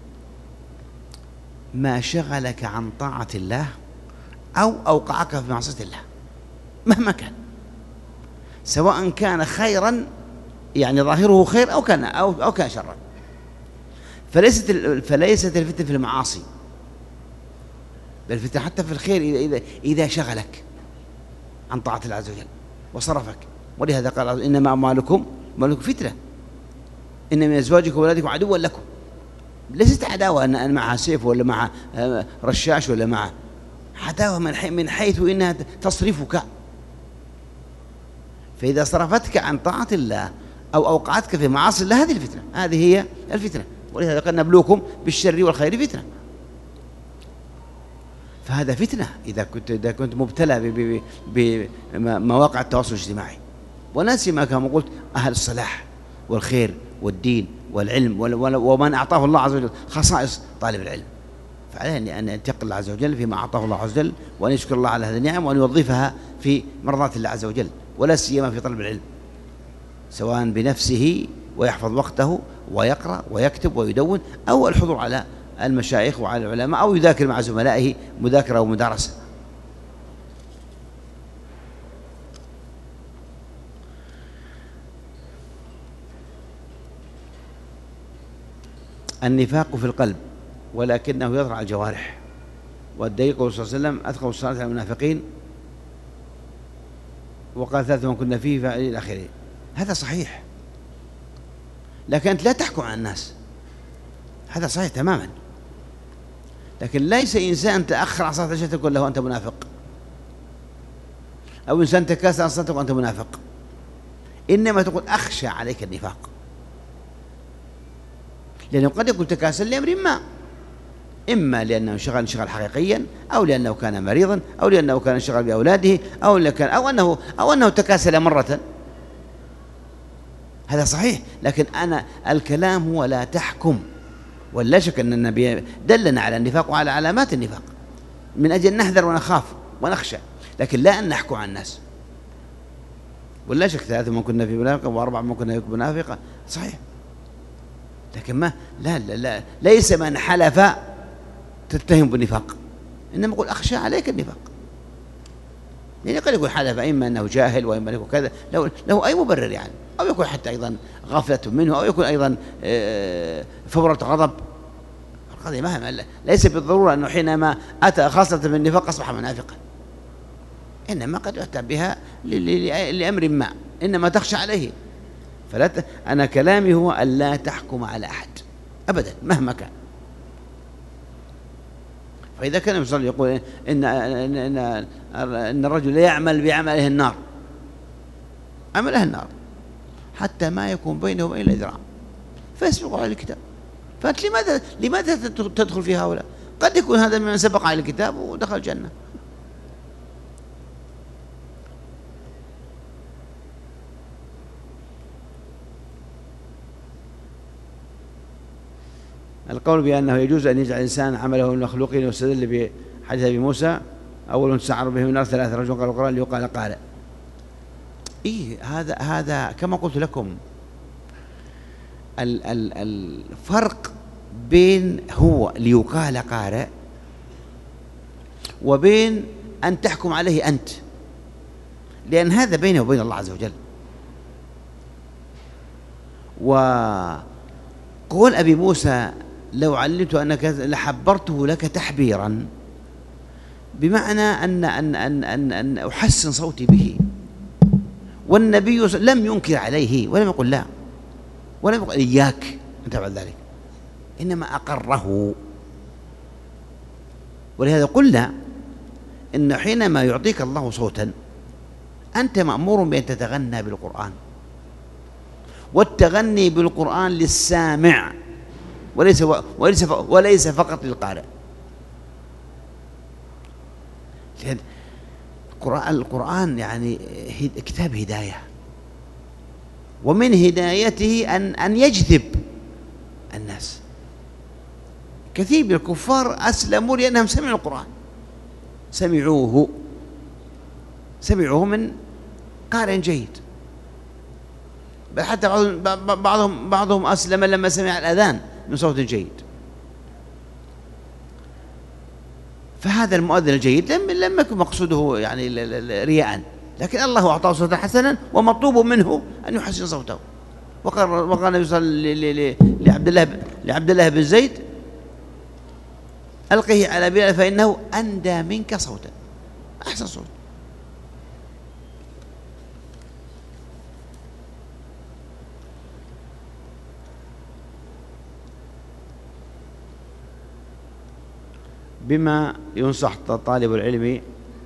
ما شغلك عن طاعة الله أو أوقعك في معصية الله مهما كان، سواء كان خيرا يعني ظاهره خير أو كان أو أو كان شرا. فليست فليست الفتنة في المعاصي، بل الفتنة حتى في الخير إذا إذا شغلك عن طاعة الله عز وجل وصرفك. ولهذا قال إنما أموالكم أموالكم فتنة، إن من أزواجكم وأولادكم عدوا لكم. ليست عداوة أن معها سيف ولا مع رشاش ولا مع عداوة من حيث إنها تصرفك. فإذا صرفتك عن طاعة الله أو أوقعتك في معاصي الله، هذه الفتنة، هذه هي الفتنة. ولهذا قد نبلوكم بالشر والخير فتنة. فهذا فتنة إذا كنت إذا كنت مبتلى بمواقع التواصل الاجتماعي، ولا سيما كما قلت أهل الصلاح والخير والدين والعلم ومن أعطاه الله عز وجل خصائص طالب العلم، فعليه أن يتقي الله عز وجل فيما أعطاه الله عز وجل، وأن يشكر الله على هذه النعم، وأن يوظفها في مرضاة الله عز وجل، ولا سيما في طلب العلم، سواء بنفسه ويحفظ وقته ويقرأ ويكتب ويدون، أو الحضور على المشايخ وعلى العلماء، أو يذاكر مع زملائه مذاكرة ومدارسة. النفاق في القلب ولكنه يظهر على الجوارح، والدليل قوله صلى الله عليه وسلم أثقل الصلاة على المنافقين، وقال ثلاث من كنا فيه فإلى آخره. هذا صحيح، لكن أنت لا تحكم على الناس، هذا صحيح تماما، لكن ليس إنسان تأخر عن صلاة العشاء تقول له أنت منافق، أو إنسان تكاسل عن صلاة وأنت منافق، إنما تقول أخشى عليك النفاق، لأنه قد يكون تكاسل لأمر ما، إما لأنه انشغل انشغال حقيقيا، أو لأنه كان مريضا، أو لأنه كان انشغل بأولاده، أو لكان أو أنه أو أنه تكاسل مرة. هذا صحيح، لكن أنا الكلام هو لا تحكم. ولا شك أن النبي دلنا على النفاق وعلى علامات النفاق من أجل نحذر ونخاف ونخشى، لكن لا أن نحكم على الناس. ولا شك ثلاثة من كنا في منافقة وأربعة من كنا في منافقة، صحيح، لكن ما لا لا, لا ليس من حلف تتهم بالنفاق، إنما يقول أخشى عليك النفاق. يعني قد يقول حلف إما أنه جاهل وإما أنه كذا، له, له أي مبرر يعني، أو يكون حتى أيضا غفلة منه، أو يكون أيضا فورة غضب. القضية مهما ليس بالضرورة أنه حينما أتى خاصة بالنفاق أصبح منافقا، إنما قد يؤتى بها لأمر ما، إنما تخشى عليه. فلا ت... أنا كلامي هو أن لا تحكم على أحد أبدا مهما كان. فإذا كان المصلي يقول إن, إن, إن, إن الرجل يعمل بعمله النار، عمله النار حتى ما يكون بينه وبين ذراع فيسبق على الكتاب، فأنت لماذا لماذا تدخل في هؤلاء؟ قد يكون هذا من سبق على الكتاب ودخل الجنة. القول بأنه يجوز أن يجعل الإنسان عمله من المخلوقين واستدل بحديث أبي موسى أول سعر به من النار ثلاثة رجل قال القرآن ليقال قال. إيه هذا هذا كما قلت لكم ال ال الفرق بين هو ليقال قارئ وبين أن تحكم عليه أنت، لأن هذا بينه وبين الله عز وجل. وقول أبي موسى لو علمت أنك لحبرته لك تحبيرا، بمعنى أن أن أن أن, أن أحسن صوتي به، والنبي لم ينكر عليه ولم يقل لا ولم يقل إياك أنت بعد ذلك، إنما أقره. ولهذا قلنا إن حينما يعطيك الله صوتا أنت مأمور بأن تتغنى بالقرآن، والتغني بالقرآن للسامع وليس وليس وليس فقط للقارئ. القرآن القرآن يعني كتاب هداية، ومن هدايته أن أن يجذب الناس. كثير من الكفار أسلموا لأنهم سمعوا القرآن، سمعوه سمعوه من قارئ جيد، بل حتى بعضهم بعضهم بعضهم أسلم لما سمع الأذان من صوت جيد. فهذا المؤذن الجيد لم لم يكن مقصوده يعني رياء، لكن الله أعطاه صوتا حسنا ومطلوب منه أن يحسن صوته. وقال وقال النبي صلى الله عليه وسلم لعبد الله لعبد الله بن زيد ألقه على بلال فإنه أندى منك صوتا، أحسن صوت. بما ينصح طالب العلم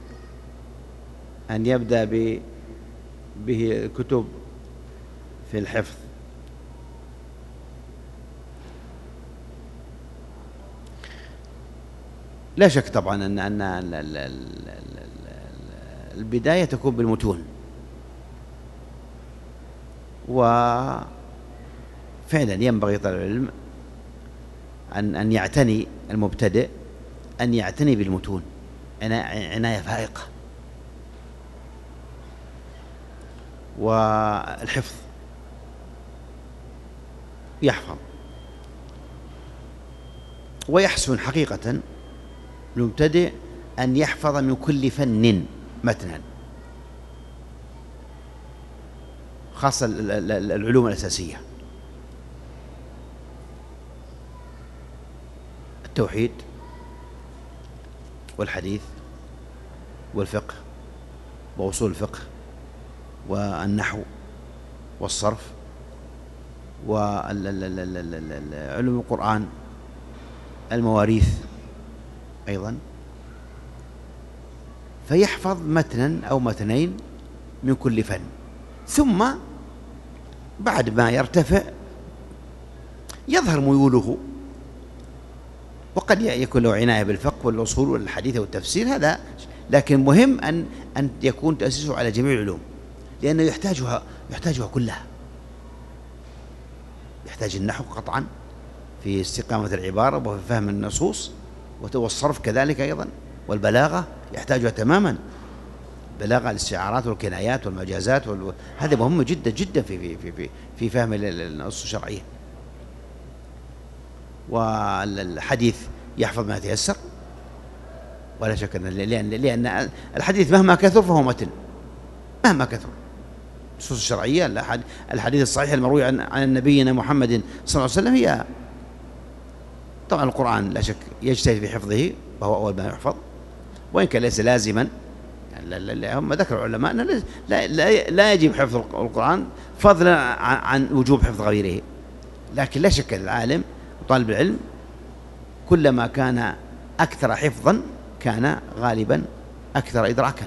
أن يبدأ به الكتب في الحفظ؟ لا شك طبعا أن أن البداية تكون بالمتون، وفعلا ينبغي طالب العلم أن أن يعتني المبتدئ أن يعتني بالمتون عناية فائقة. والحفظ يحفظ ويحسن حقيقة المبتدئ أن يحفظ من كل فن متنا، خاصة العلوم الأساسية، التوحيد والحديث والفقه وأصول الفقه والنحو والصرف وعلوم القرآن، المواريث أيضا. فيحفظ متنا أو متنين من كل فن، ثم بعد ما يرتفع يظهر ميوله، وقد يكون له عناية بالفقه والأصول والحديث والتفسير، هذا لكن مهم أن أن يكون تأسيسه على جميع العلوم، لأنه يحتاجها يحتاجها كلها. يحتاج النحو قطعا في استقامة العبارة وفي فهم النصوص، والصرف كذلك أيضا، والبلاغة يحتاجها تماما، بلاغة الاستعارات والكنايات والمجازات وال... هذا مهم جدا جدا في في في في, في فهم النصوص الشرعية. والحديث يحفظ ما يتيسر ولا شك أن لأن لأن الحديث مهما كثر فهو متن، مهما كثر. النصوص الشرعية الحديث الصحيح المروي عن عن نبينا محمد صلى الله عليه وسلم هي طبعا القرآن لا شك يجتهد في حفظه وهو أول ما يحفظ، وإن كان ليس لازما. لا لا لا هم ذكر العلماء أنه لا, لا, لا يجب حفظ القرآن فضلا عن, عن وجوب حفظ غيره، لكن لا شك العالم وطالب العلم كلما كان أكثر حفظا كان غالبا أكثر إدراكا.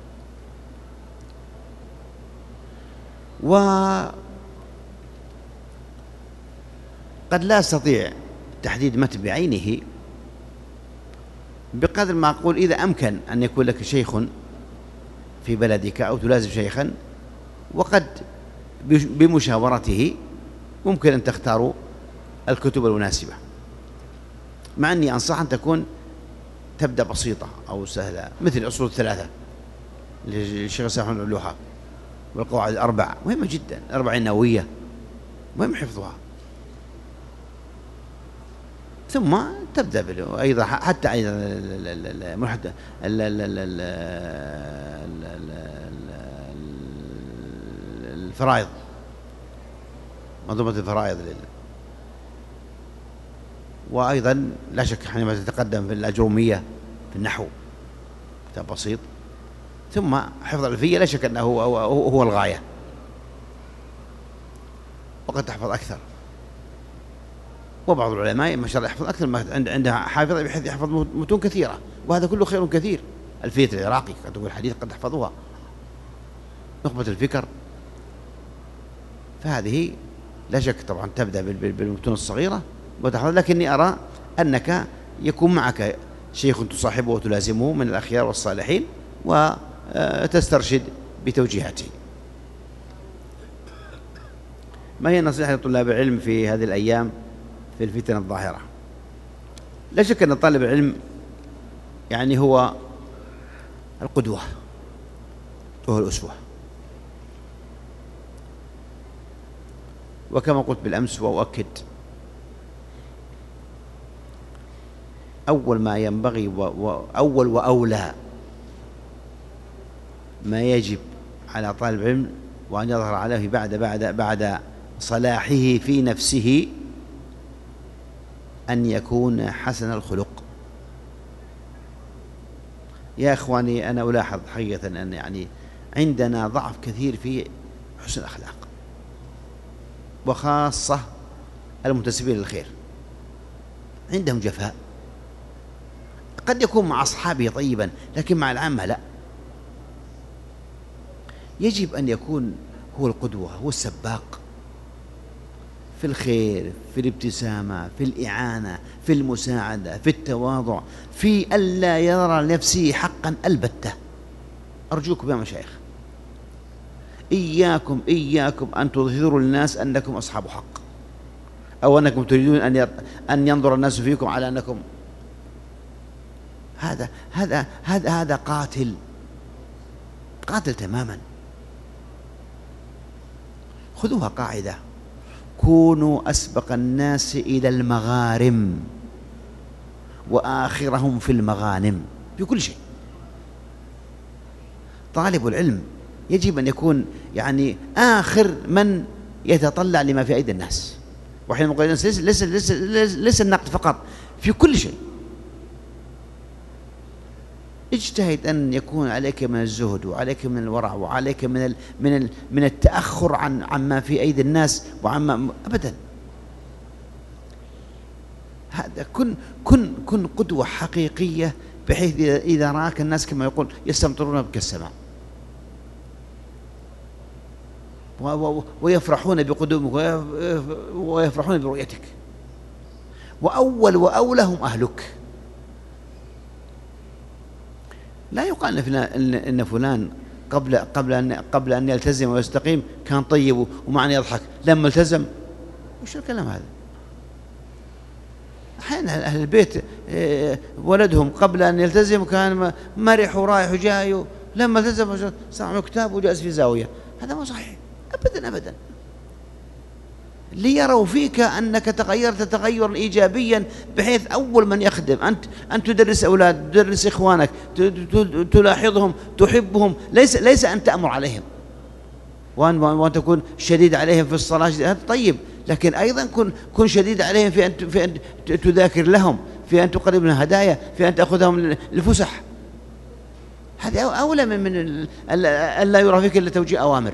وقد لا أستطيع تحديد متن بعينه بقدر ما أقول إذا أمكن أن يكون لك شيخ في بلدك أو تلازم شيخا وقد بمشاورته ممكن أن تختاروا الكتب المناسبة، مع أني أنصح أن تكون تبدأ بسيطة أو سهلة، مثل أصول الثلاثة للشيخ سامح بن الوهاب والقواعد الأربع، مهمة جدا، الأربعين النووية مهم حفظها، ثم تبدأ بال أيضا حتى أيضا الفرائض، منظومة الفرائض، وأيضا لا شك حينما تتقدم في الأجرومية في النحو كتاب بسيط، ثم حفظ الألفية لا شك أنه هو, هو الغاية، وقد تحفظ أكثر. وبعض العلماء ما شاء الله يحفظ أكثر، ما عنده حافظة بحيث يحفظ متون كثيرة، وهذا كله خير كثير. ألفية العراقي قد تقول الحديث قد تحفظها، نخبة الفكر، فهذه لا شك طبعا تبدأ بالمتون الصغيرة وتحفظ، لكني أرى أنك يكون معك شيخ تصاحبه وتلازمه من الأخيار والصالحين وتسترشد بتوجيهاته. ما هي النصيحة لطلاب العلم في هذه الأيام في الفتن الظاهرة؟ لا شك أن طالب العلم يعني هو القدوة وهو الأسوة، وكما قلت بالأمس وأؤكد، أول ما ينبغي وأول وأولى ما يجب على طالب العلم وأن يظهر عليه بعد بعد بعد صلاحه في نفسه أن يكون حسن الخلق. يا إخواني أنا ألاحظ حقيقة أن يعني عندنا ضعف كثير في حسن الأخلاق، وخاصة المنتسبين للخير عندهم جفاء، قد يكون مع أصحابه طيبا لكن مع العامة لا. يجب أن يكون هو القدوة، هو السباق في الخير، في الابتسامة، في الإعانة، في المساعدة، في التواضع، في ألا يرى لنفسه حقا البتة. أرجوكم يا مشايخ إياكم إياكم أن تظهروا للناس أنكم أصحاب حق، أو أنكم تريدون أن أن ينظر الناس فيكم على أنكم هذا هذا هذا هذا قاتل قاتل تماما. خذوها قاعدة: كونوا أسبق الناس إلى المغارم وآخرهم في المغانم بكل شيء. طالب العلم يجب أن يكون يعني آخر من يتطلع لما في أيدي الناس، وحينما نقول ليس ليس ليس ليس النقد فقط، في كل شيء. اجتهد أن يكون عليك من الزهد وعليك من الورع وعليك من ال من ال من التأخر عن عما في أيدي الناس وعما أبدا. هذا كن كن كن قدوة حقيقية، بحيث إذا رآك الناس كما يقول يستمطرون بك السماء ويفرحون بقدومك ويفرحون برؤيتك، وأول وأولهم أهلك. لا يقال إن فلان قبل قبل أن قبل أن يلتزم ويستقيم كان طيب ومعنى يضحك، لما التزم وش الكلام هذا؟ أحيانا أهل البيت ولدهم قبل أن يلتزم كان مرح ورايح وجاي، لما التزم صنع كتاب وجلس في زاوية. هذا مو صحيح أبدا أبدا. ليروا فيك أنك تغيرت تغيرا إيجابيا، بحيث أول من يخدم أنت أن تدرس أولاد، تدرس إخوانك، تلاحظهم، تحبهم، ليس ليس أن تأمر عليهم وأن وأن تكون شديد عليهم في الصلاة. هذا طيب، لكن أيضا كن كن شديد عليهم في أن في أن تذاكر لهم، في أن تقرب لهم هدايا، في أن تأخذهم للفسح. هذا أولى من من أن لا يرى فيك إلا توجيه أوامر.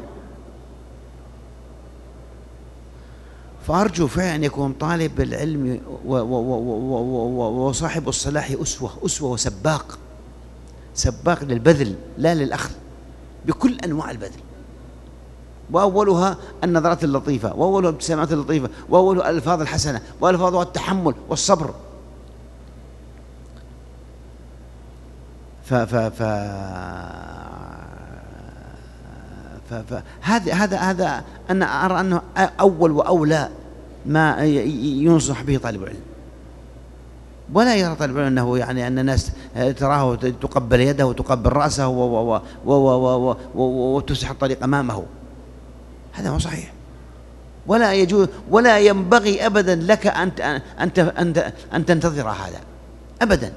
فأرجو فعلا أن يكون طالب العلم وصاحب الصلاح أسوة أسوة وسباق، سباق للبذل لا للأخذ، بكل أنواع البذل، وأولها النظرات اللطيفة، وأولها الابتسامات اللطيفة، وأولها الألفاظ الحسنة، وألفاظها التحمل والصبر. ف ف ف فهذا هذا هذا أنا أرى أنه أول وأولى ما ينصح به طالب العلم. ولا يرى طالب العلم أنه يعني أن الناس تراه تقبل يده وتقبل رأسه وتسح الطريق أمامه، هذا مو صحيح. ولا يجوز ولا ينبغي أبدا لك أن أن أن أن تنتظر هذا أبدا،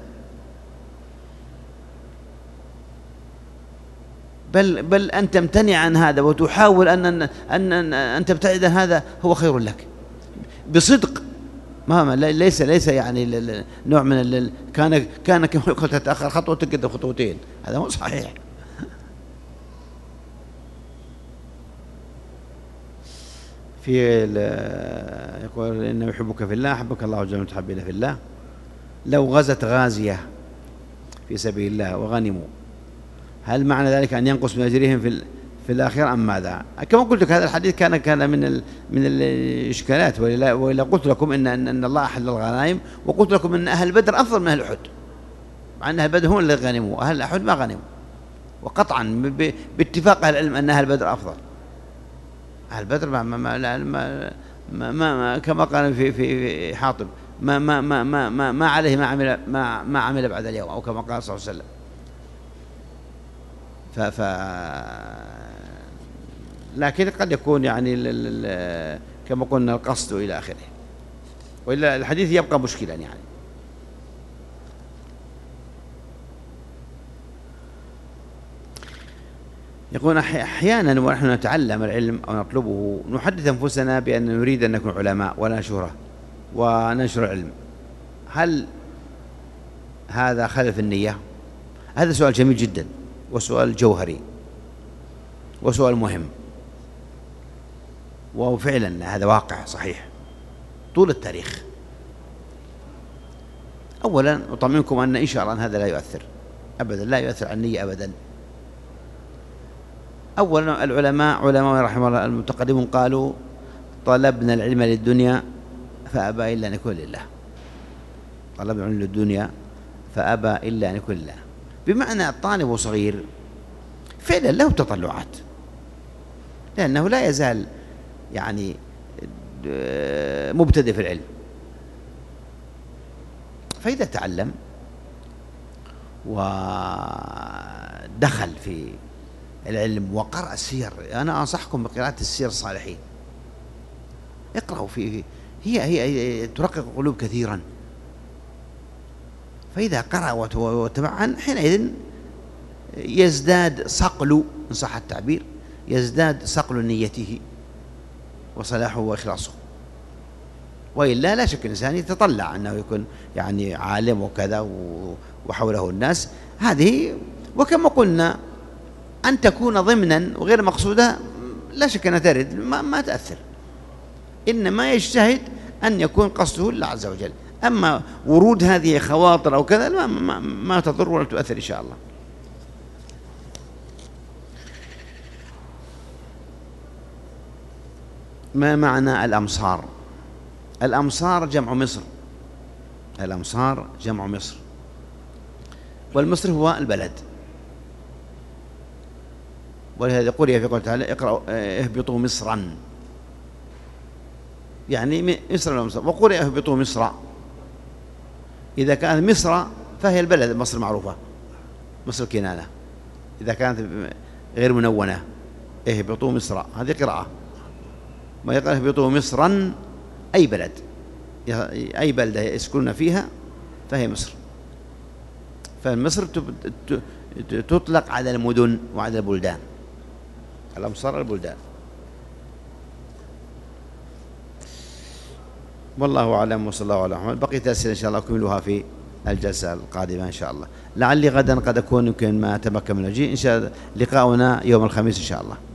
بل بل أن تمتنع عن هذا وتحاول أن أن أن, أن تبتعد عن هذا هو خير لك بصدق. ما ليس ليس يعني نوع من كان كان كما قلت تتأخر خطوة تقدم خطوتين، هذا مو صحيح. في يقول إنه يحبك في الله أحبك الله جل وعلا في الله. لو غزت غازية في سبيل الله وغنموا، هل معنى ذلك أن ينقص من أجرهم في في الآخرة أم ماذا؟ كما قلت لك هذا الحديث كان كان من ال من الإشكالات، وإلا وإلا قلت لكم إن أن الله أحل الغنائم، وقلت لكم أن أهل بدر أفضل من أهل أحد، مع أن أهل بدر هم اللي غنموا، أهل أحد ما غنموا، وقطعا باتفاق أهل العلم أن أهل بدر أفضل. أهل بدر ما ما ما, ما, ما, ما كما قال في في حاطب ما ما ما ما ما, ما عليه ما عمل ما ما عمل بعد اليوم، أو كما قال صلى الله عليه وسلم. ف ف لكن قد يكون يعني كما قلنا القصد إلى آخره، وإلا الحديث يبقى مشكلا يعني. يقول أحيانا ونحن نتعلم العلم أو نطلبه نحدث أنفسنا بأن نريد أن نكون علماء ولا شهرة وننشر العلم، هل هذا خلف النية؟ هذا سؤال جميل جدا، وسؤال جوهري، وسؤال مهم، وفعلا هذا واقع صحيح طول التاريخ. أولا أطمئنكم أن إن شاء الله أن هذا لا يؤثر أبدا، لا يؤثر على النية أبدا. أولا العلماء علماء رحمه الله المتقدمون قالوا طلبنا العلم للدنيا فأبى إلا أن يكون لله، طلبنا العلم للدنيا فأبى إلا أن يكون لله، بمعنى الطالب صغير فعلا له تطلعات، لأنه لا يزال يعني مبتدئ في العلم، فإذا تعلم ودخل في العلم وقرأ السير، أنا أنصحكم بقراءة السير الصالحين، اقرأوا فيه، هي هي ترقق القلوب كثيرا. فإذا قرأ وتبعا حينئذ يزداد صقل إن صح التعبير، يزداد صقل نيته وصلاحه وإخلاصه. وإلا لا شك الإنسان يتطلع أنه يكون يعني عالم وكذا وحوله الناس، هذه وكما قلنا أن تكون ضمنا وغير مقصودة لا شك أنها ترد ما, ما تأثر، إنما يجتهد أن يكون قصده لله عز وجل. أما ورود هذه خواطر أو كذا ما, ما, ما تضر ولا تؤثر إن شاء الله. ما معنى الأمصار؟ الأمصار جمع مصر، الأمصار جمع مصر، والمصر هو البلد، ولهذا قرئ في قوله تعالى اقرأوا اهبطوا مصرا، يعني مصر ومصر، وقرئ اهبطوا مصر. إذا كانت مصر فهي البلد، مصر معروفة، مصر كنانة. إذا كانت غير منونة اهبطوا مصر، هذه قراءة. ما يقال اهبطوا مصرا أي بلد، أي بلدة يسكنون فيها فهي مصر. فمصر تطلق على المدن وعلى البلدان، الأمصار البلدان. والله أعلم، وصلى الله على محمد. بقيت أسئلة إن شاء الله أكملها في الجلسة القادمة إن شاء الله. لعلي غدا قد أكون يمكن ما أتمكن من الجي، إن شاء الله لقاؤنا يوم الخميس إن شاء الله.